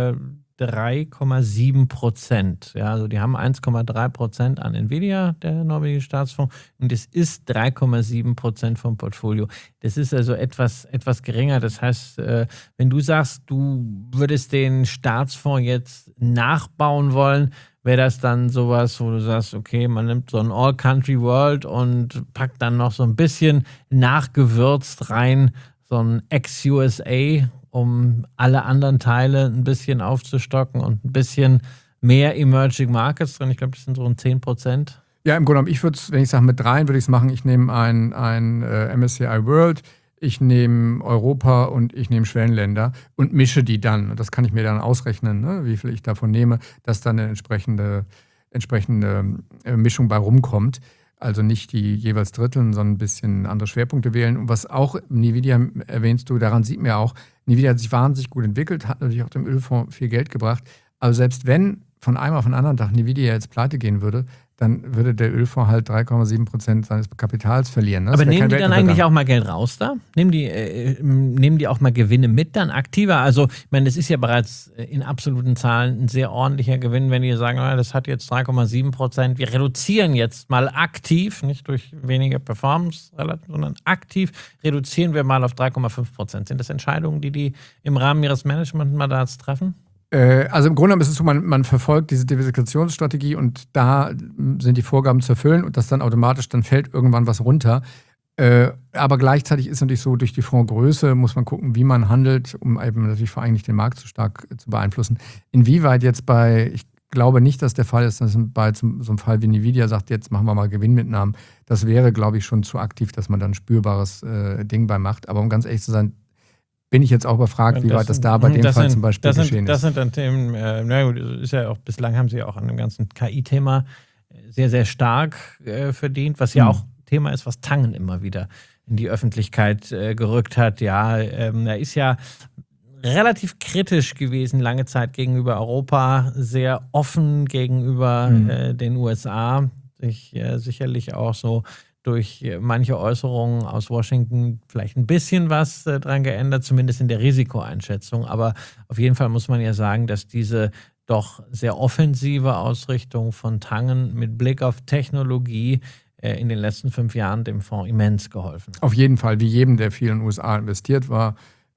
3,7%. Ja, also die haben 1,3% an Nvidia, der norwegische Staatsfonds, und es ist 3,7% vom Portfolio. Das ist also etwas geringer. Das heißt, wenn du sagst, du würdest den Staatsfonds jetzt nachbauen wollen, wäre das dann sowas, wo du sagst, okay, man nimmt so ein All Country World und packt dann noch so ein bisschen nachgewürzt rein, so ein ex-USA, um alle anderen Teile ein bisschen aufzustocken und ein bisschen mehr Emerging Markets drin. Ich glaube, das sind so 10%. Ja, im Grunde genommen, ich würde es, wenn ich sage mit 3, würde ich es machen, ich nehme ein MSCI World, ich nehme Europa und ich nehme Schwellenländer und mische die dann. Und das kann ich mir dann ausrechnen, ne, wie viel ich davon nehme, dass dann eine entsprechende Mischung bei rumkommt. Also nicht die jeweils Dritteln, sondern ein bisschen andere Schwerpunkte wählen. Und was auch Nvidia erwähnst du, daran sieht man ja auch, Nvidia hat sich wahnsinnig gut entwickelt, hat natürlich auch dem Ölfonds viel Geld gebracht. Aber selbst wenn von einem auf den anderen Tag Nvidia jetzt pleite gehen würde, dann würde der Ölfonds halt 3,7% seines Kapitals verlieren. Ne? Aber nehmen die dann eigentlich auch mal Geld raus da? Nehmen die auch mal Gewinne mit dann aktiver? Also, ich meine, das ist ja bereits in absoluten Zahlen ein sehr ordentlicher Gewinn, wenn die sagen, das hat jetzt 3,7%. Wir reduzieren jetzt mal aktiv, nicht durch weniger Performance, sondern aktiv reduzieren wir mal auf 3,5%. Sind das Entscheidungen, die im Rahmen ihres Managementmandats treffen? Also im Grunde genommen ist es so, man verfolgt diese Diversifikationsstrategie und da sind die Vorgaben zu erfüllen und das dann automatisch, dann fällt irgendwann was runter. Aber gleichzeitig ist natürlich so, durch die Fondsgröße muss man gucken, wie man handelt, um eben natürlich vor allem nicht den Markt so stark zu beeinflussen. Inwieweit jetzt ich glaube nicht, dass der Fall ist, dass bei so einem Fall wie Nvidia sagt, jetzt machen wir mal Gewinnmitnahmen. Das wäre, glaube ich, schon zu aktiv, dass man dann ein spürbares Ding bei macht. Aber um ganz ehrlich zu sein, bin ich jetzt auch überfragt, wie weit das da bei dem Fall zum Beispiel geschehen ist. Das sind dann Themen, na gut, ist ja auch, bislang haben sie ja auch an dem ganzen KI-Thema sehr, sehr stark verdient, was ja auch Thema ist, was Tangen immer wieder in die Öffentlichkeit gerückt hat. Ja, er ist ja relativ kritisch gewesen, lange Zeit gegenüber Europa, sehr offen gegenüber den USA, sich sicherlich auch so durch manche Äußerungen aus Washington vielleicht ein bisschen was dran geändert, zumindest in der Risikoeinschätzung. Aber auf jeden Fall muss man ja sagen, dass diese doch sehr offensive Ausrichtung von Tangen mit Blick auf Technologie in den letzten 5 Jahren dem Fonds immens geholfen hat. Auf jeden Fall, wie jedem, der viel in den USA investiert war,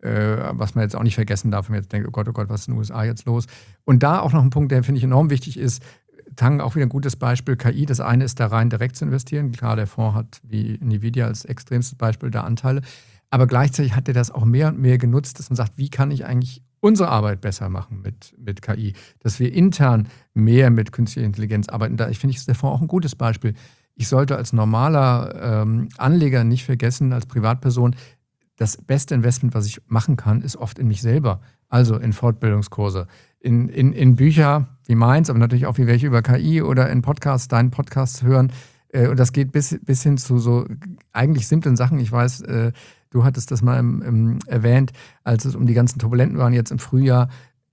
was man jetzt auch nicht vergessen darf, wenn man jetzt denkt, oh Gott, was ist in den USA jetzt los? Und da auch noch ein Punkt, der finde ich enorm wichtig ist, Tangen auch wieder ein gutes Beispiel, KI. Das eine ist da rein direkt zu investieren. Klar, der Fonds hat wie Nvidia als extremstes Beispiel da Anteile. Aber gleichzeitig hat er das auch mehr und mehr genutzt, dass man sagt, wie kann ich eigentlich unsere Arbeit besser machen mit KI? Dass wir intern mehr mit künstlicher Intelligenz arbeiten. Da finde ich, ist der Fonds auch ein gutes Beispiel. Ich sollte als normaler Anleger nicht vergessen, als Privatperson, das beste Investment, was ich machen kann, ist oft in mich selber. Also in Fortbildungskurse, in Bücher wie meins, aber natürlich auch wie welche über KI oder in Podcasts, deinen Podcasts hören. Und das geht bis hin zu so eigentlich simplen Sachen. Ich weiß, du hattest das mal erwähnt, als es um die ganzen Turbulenten waren jetzt im Frühjahr,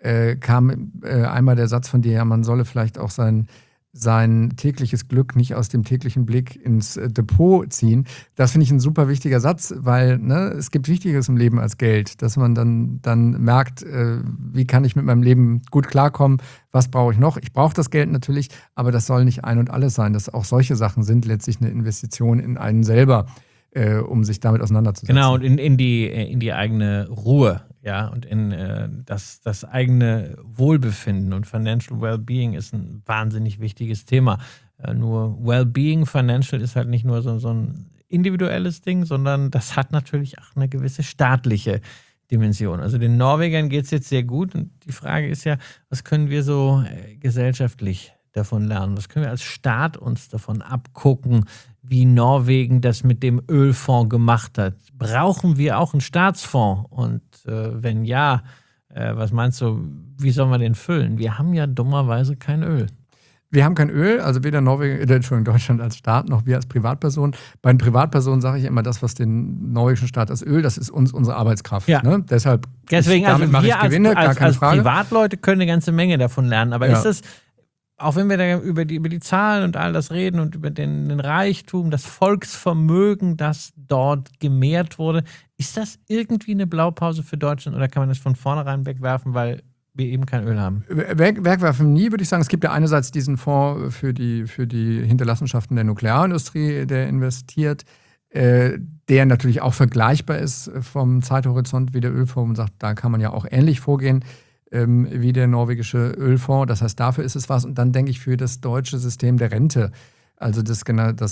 kam einmal der Satz von dir, ja, man solle vielleicht auch sein tägliches Glück nicht aus dem täglichen Blick ins Depot ziehen. Das finde ich ein super wichtiger Satz, weil es gibt Wichtigeres im Leben als Geld, dass man dann merkt, wie kann ich mit meinem Leben gut klarkommen, was brauche ich noch? Ich brauche das Geld natürlich, aber das soll nicht ein und alles sein, dass auch solche Sachen sind letztlich eine Investition in einen selber, um sich damit auseinanderzusetzen. Genau, und in die eigene Ruhe. Ja, und in das eigene Wohlbefinden und Financial Wellbeing ist ein wahnsinnig wichtiges Thema. Nur Wellbeing Financial ist halt nicht nur so ein individuelles Ding, sondern das hat natürlich auch eine gewisse staatliche Dimension. Also den Norwegern geht es jetzt sehr gut und die Frage ist ja, was können wir so gesellschaftlich davon lernen? Was können wir als Staat uns davon abgucken, wie Norwegen das mit dem Ölfonds gemacht hat? Brauchen wir auch einen Staatsfonds? Und wenn ja, was meinst du, wie sollen wir den füllen? Wir haben ja dummerweise kein Öl. Wir haben kein Öl, also weder Deutschland als Staat noch wir als Privatperson. Bei den Privatpersonen sage ich immer, das, was den norwegischen Staat als Öl, das ist unsere Arbeitskraft. Ja. Ne? Deswegen damit mache ich Gewinne, gar keine Frage. Privatleute können eine ganze Menge davon lernen, aber ist das, auch wenn wir da über die Zahlen und all das reden und über den Reichtum, das Volksvermögen, das dort gemehrt wurde, ist das irgendwie eine Blaupause für Deutschland oder kann man das von vornherein wegwerfen, weil wir eben kein Öl haben? Wegwerfen nie, würde ich sagen. Es gibt ja einerseits diesen Fonds für die Hinterlassenschaften der Nuklearindustrie, der investiert, der natürlich auch vergleichbar ist vom Zeithorizont wie der Ölfonds und sagt, da kann man ja auch ähnlich vorgehen wie der norwegische Ölfonds. Das heißt, dafür ist es was. Und dann denke ich für das deutsche System der Rente, also das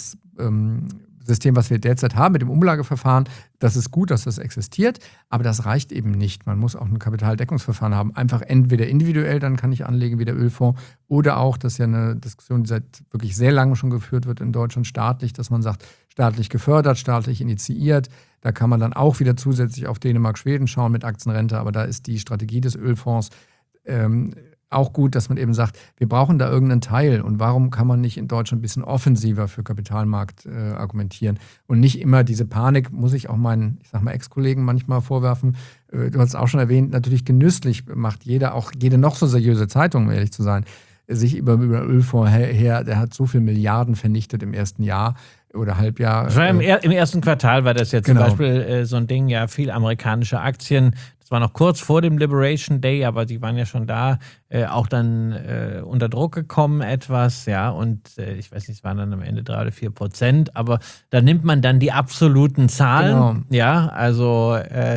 System, was wir derzeit haben mit dem Umlageverfahren, das ist gut, dass das existiert, aber das reicht eben nicht. Man muss auch ein Kapitaldeckungsverfahren haben. Einfach entweder individuell, dann kann ich anlegen wie der Ölfonds, oder auch, das ist ja eine Diskussion, die seit wirklich sehr lange schon geführt wird in Deutschland, staatlich, dass man sagt, staatlich gefördert, staatlich initiiert. Da kann man dann auch wieder zusätzlich auf Dänemark, Schweden schauen mit Aktienrente, aber da ist die Strategie des Ölfonds auch gut, dass man eben sagt, wir brauchen da irgendeinen Teil und warum kann man nicht in Deutschland ein bisschen offensiver für Kapitalmarkt argumentieren und nicht immer diese Panik, muss ich auch meinen, ich sag mal, Ex-Kollegen manchmal vorwerfen, du hast es auch schon erwähnt, natürlich genüsslich macht jede noch so seriöse Zeitung, um ehrlich zu sein, sich über Ölfonds her, der hat so viel Milliarden vernichtet im ersten Jahr oder Halbjahr. Das war im ersten Quartal war das jetzt genau. Zum Beispiel so ein Ding, ja, viel amerikanische Aktien. Das war noch kurz vor dem Liberation Day, aber die waren ja schon da, auch dann unter Druck gekommen etwas, ja, und ich weiß nicht, es waren dann am Ende 3 oder 4%, aber da nimmt man dann die absoluten Zahlen, genau. ja, also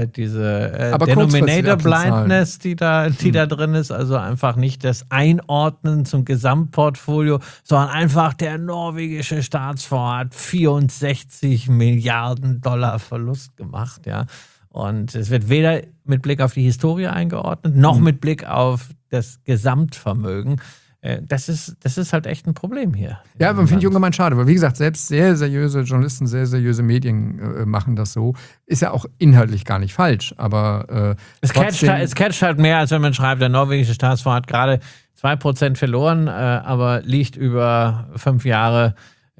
diese Denominator Blindness, die da drin ist, also einfach nicht das Einordnen zum Gesamtportfolio, sondern einfach der norwegische Staatsfonds hat 64 Milliarden $, Verlust gemacht, ja. Und es wird weder mit Blick auf die Historie eingeordnet, noch mit Blick auf das Gesamtvermögen. Das ist halt echt ein Problem hier. Ja, man finde ich ungemein schade, weil wie gesagt, selbst sehr seriöse Journalisten, sehr seriöse Medien machen das so. Ist ja auch inhaltlich gar nicht falsch, aber es catcht halt mehr, als wenn man schreibt, der norwegische Staatsfonds hat gerade 2% verloren, aber liegt über 5 Jahre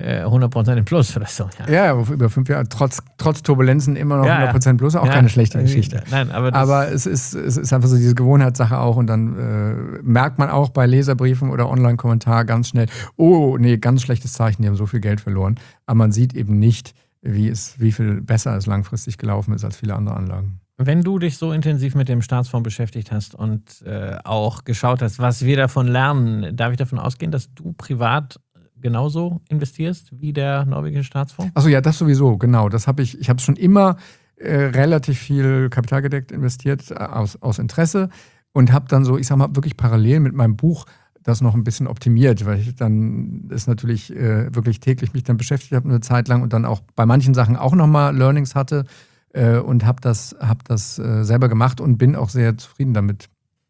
100% im Plus oder so. Ja, über 5 Jahre, trotz Turbulenzen immer noch 100% Plus, auch keine schlechte Geschichte. Nein, aber es ist einfach so diese Gewohnheitssache auch und dann merkt man auch bei Leserbriefen oder Online-Kommentaren ganz schnell, oh, nee, ganz schlechtes Zeichen, die haben so viel Geld verloren. Aber man sieht eben nicht, wie viel besser es langfristig gelaufen ist als viele andere Anlagen. Wenn du dich so intensiv mit dem Staatsfonds beschäftigt hast und auch geschaut hast, was wir davon lernen, darf ich davon ausgehen, dass du privat genauso investierst wie der norwegische Staatsfonds? Achso, ja, das sowieso, genau. Ich habe schon immer relativ viel kapitalgedeckt investiert aus Interesse und habe dann so, ich sag mal, wirklich parallel mit meinem Buch das noch ein bisschen optimiert, weil ich dann das natürlich wirklich täglich mich dann beschäftigt habe eine Zeit lang und dann auch bei manchen Sachen auch nochmal Learnings hatte und habe das selber gemacht und bin auch sehr zufrieden damit.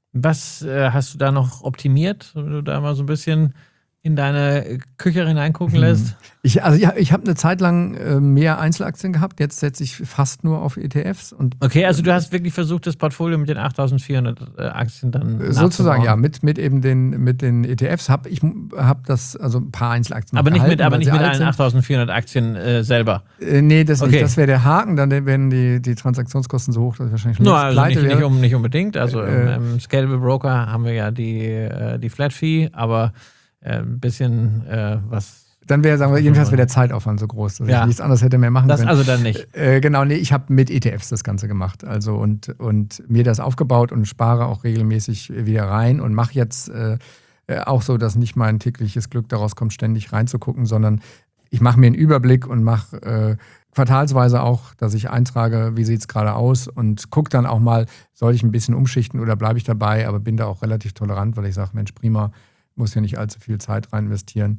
Was hast du da noch optimiert, wenn du da mal so ein bisschen in deine Küche hineingucken lässt? Ich habe eine Zeit lang mehr Einzelaktien gehabt. Jetzt setze ich fast nur auf ETFs. Okay, also du hast wirklich versucht, das Portfolio mit den 8.400 Aktien dann sozusagen, ja, mit eben den ETFs ich habe das, also ein paar Einzelaktien aber nicht gehalten, mit allen 8.400 Aktien selber? Nee, das nicht. Das wäre der Haken. Dann werden die Transaktionskosten so hoch, dass ich wahrscheinlich schon pleite wäre. Nicht unbedingt. Also im Scalable Broker haben wir ja die Flat Fee, aber ein bisschen was. Dann jedenfalls wäre der Zeitaufwand so groß, dass ich nichts anderes hätte mehr machen können. Das also dann nicht. Genau, nee, ich habe mit ETFs das Ganze gemacht. Also und mir das aufgebaut und spare auch regelmäßig wieder rein und mache jetzt auch so, dass nicht mein tägliches Glück daraus kommt, ständig reinzugucken, sondern ich mache mir einen Überblick und mache quartalsweise auch, dass ich eintrage, wie sieht es gerade aus und gucke dann auch mal, soll ich ein bisschen umschichten oder bleibe ich dabei, aber bin da auch relativ tolerant, weil ich sage, Mensch, prima, muss ja nicht allzu viel Zeit rein investieren,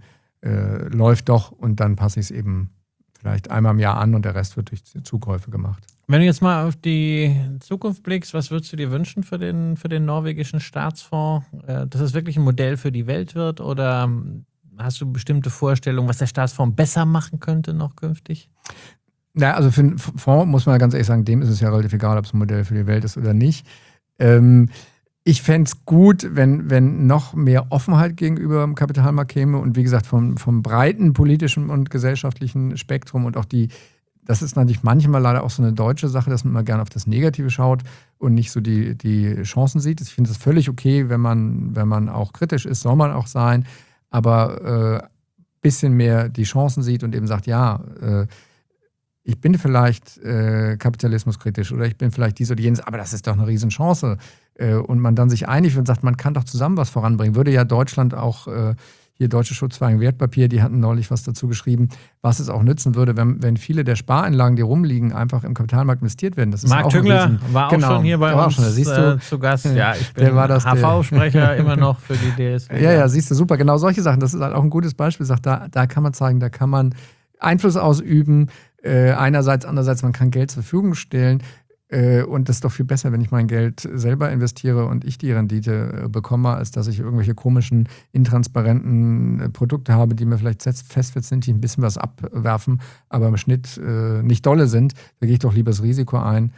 läuft doch und dann passe ich es eben vielleicht einmal im Jahr an und der Rest wird durch Zukäufe gemacht. Wenn du jetzt mal auf die Zukunft blickst, was würdest du dir wünschen für den norwegischen Staatsfonds? Dass es wirklich ein Modell für die Welt wird oder hast du bestimmte Vorstellungen, was der Staatsfonds besser machen könnte noch künftig? Na, also für einen Fonds muss man ganz ehrlich sagen, dem ist es ja relativ egal, ob es ein Modell für die Welt ist oder nicht. Ich fände es gut, wenn noch mehr Offenheit gegenüber dem Kapitalmarkt käme und wie gesagt vom breiten politischen und gesellschaftlichen Spektrum und auch das ist natürlich manchmal leider auch so eine deutsche Sache, dass man immer gerne auf das Negative schaut und nicht so die Chancen sieht. Ich finde es völlig okay, wenn man auch kritisch ist, soll man auch sein, aber bisschen mehr die Chancen sieht und eben sagt, ja, ich bin vielleicht kapitalismuskritisch oder ich bin vielleicht dies oder jenes, aber das ist doch eine Riesenchance. Und man dann sich einig wird und sagt, man kann doch zusammen was voranbringen. Würde ja Deutschland auch, hier Deutsche Schutzvereinigung Wertpapier, die hatten neulich was dazu geschrieben, was es auch nützen würde, wenn viele der Spareinlagen, die rumliegen, einfach im Kapitalmarkt investiert werden. Das ist Marc auch Tüngler war auch schon hier bei uns zu Gast. Ja, ich bin HV-Sprecher immer noch für die DSW. Ja, siehst du, super. Genau solche Sachen. Das ist halt auch ein gutes Beispiel. Sagt, da kann man zeigen, da kann man Einfluss ausüben. Andererseits, man kann Geld zur Verfügung stellen. Und das ist doch viel besser, wenn ich mein Geld selber investiere und ich die Rendite bekomme, als dass ich irgendwelche komischen, intransparenten Produkte habe, die mir vielleicht festwert sind, die ein bisschen was abwerfen, aber im Schnitt nicht dolle sind. Da gehe ich doch lieber das Risiko ein.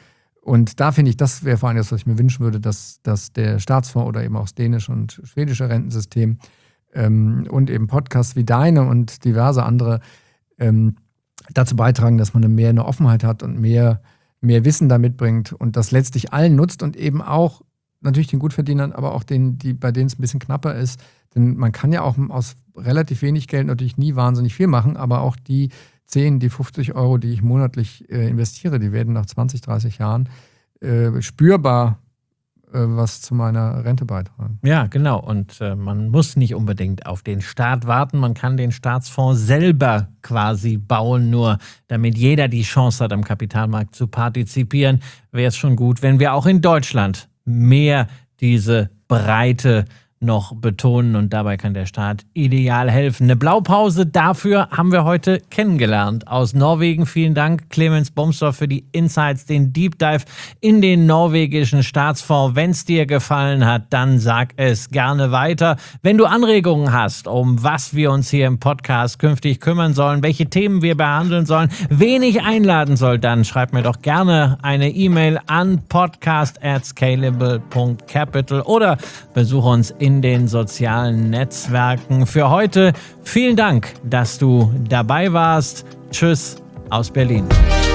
Und da finde ich, das wäre vor allem das, was ich mir wünschen würde, dass der Staatsfonds oder eben auch das dänische und schwedische Rentensystem und eben Podcasts wie deine und diverse andere dazu beitragen, dass man mehr eine Offenheit hat und mehr Wissen da mitbringt und das letztlich allen nutzt und eben auch natürlich den Gutverdienern, aber auch denen, bei denen es ein bisschen knapper ist. Denn man kann ja auch aus relativ wenig Geld natürlich nie wahnsinnig viel machen, aber auch die 10, die 50 Euro, die ich monatlich investiere, die werden nach 20, 30 Jahren spürbar was zu meiner Rente beitragen. Ja, genau. Und man muss nicht unbedingt auf den Staat warten. Man kann den Staatsfonds selber quasi bauen. Nur damit jeder die Chance hat, am Kapitalmarkt zu partizipieren, wäre es schon gut, wenn wir auch in Deutschland mehr diese Breite noch betonen und dabei kann der Staat ideal helfen. Eine Blaupause dafür haben wir heute kennengelernt aus Norwegen. Vielen Dank, Clemens Bomsdorf, für die Insights, den Deep Dive in den norwegischen Staatsfonds. Wenn es dir gefallen hat, dann sag es gerne weiter. Wenn du Anregungen hast, um was wir uns hier im Podcast künftig kümmern sollen, welche Themen wir behandeln sollen, wen ich einladen soll, dann schreib mir doch gerne eine E-Mail an podcast@scalable.capital oder besuche uns in den sozialen Netzwerken. Für heute vielen Dank, dass du dabei warst. Tschüss aus Berlin.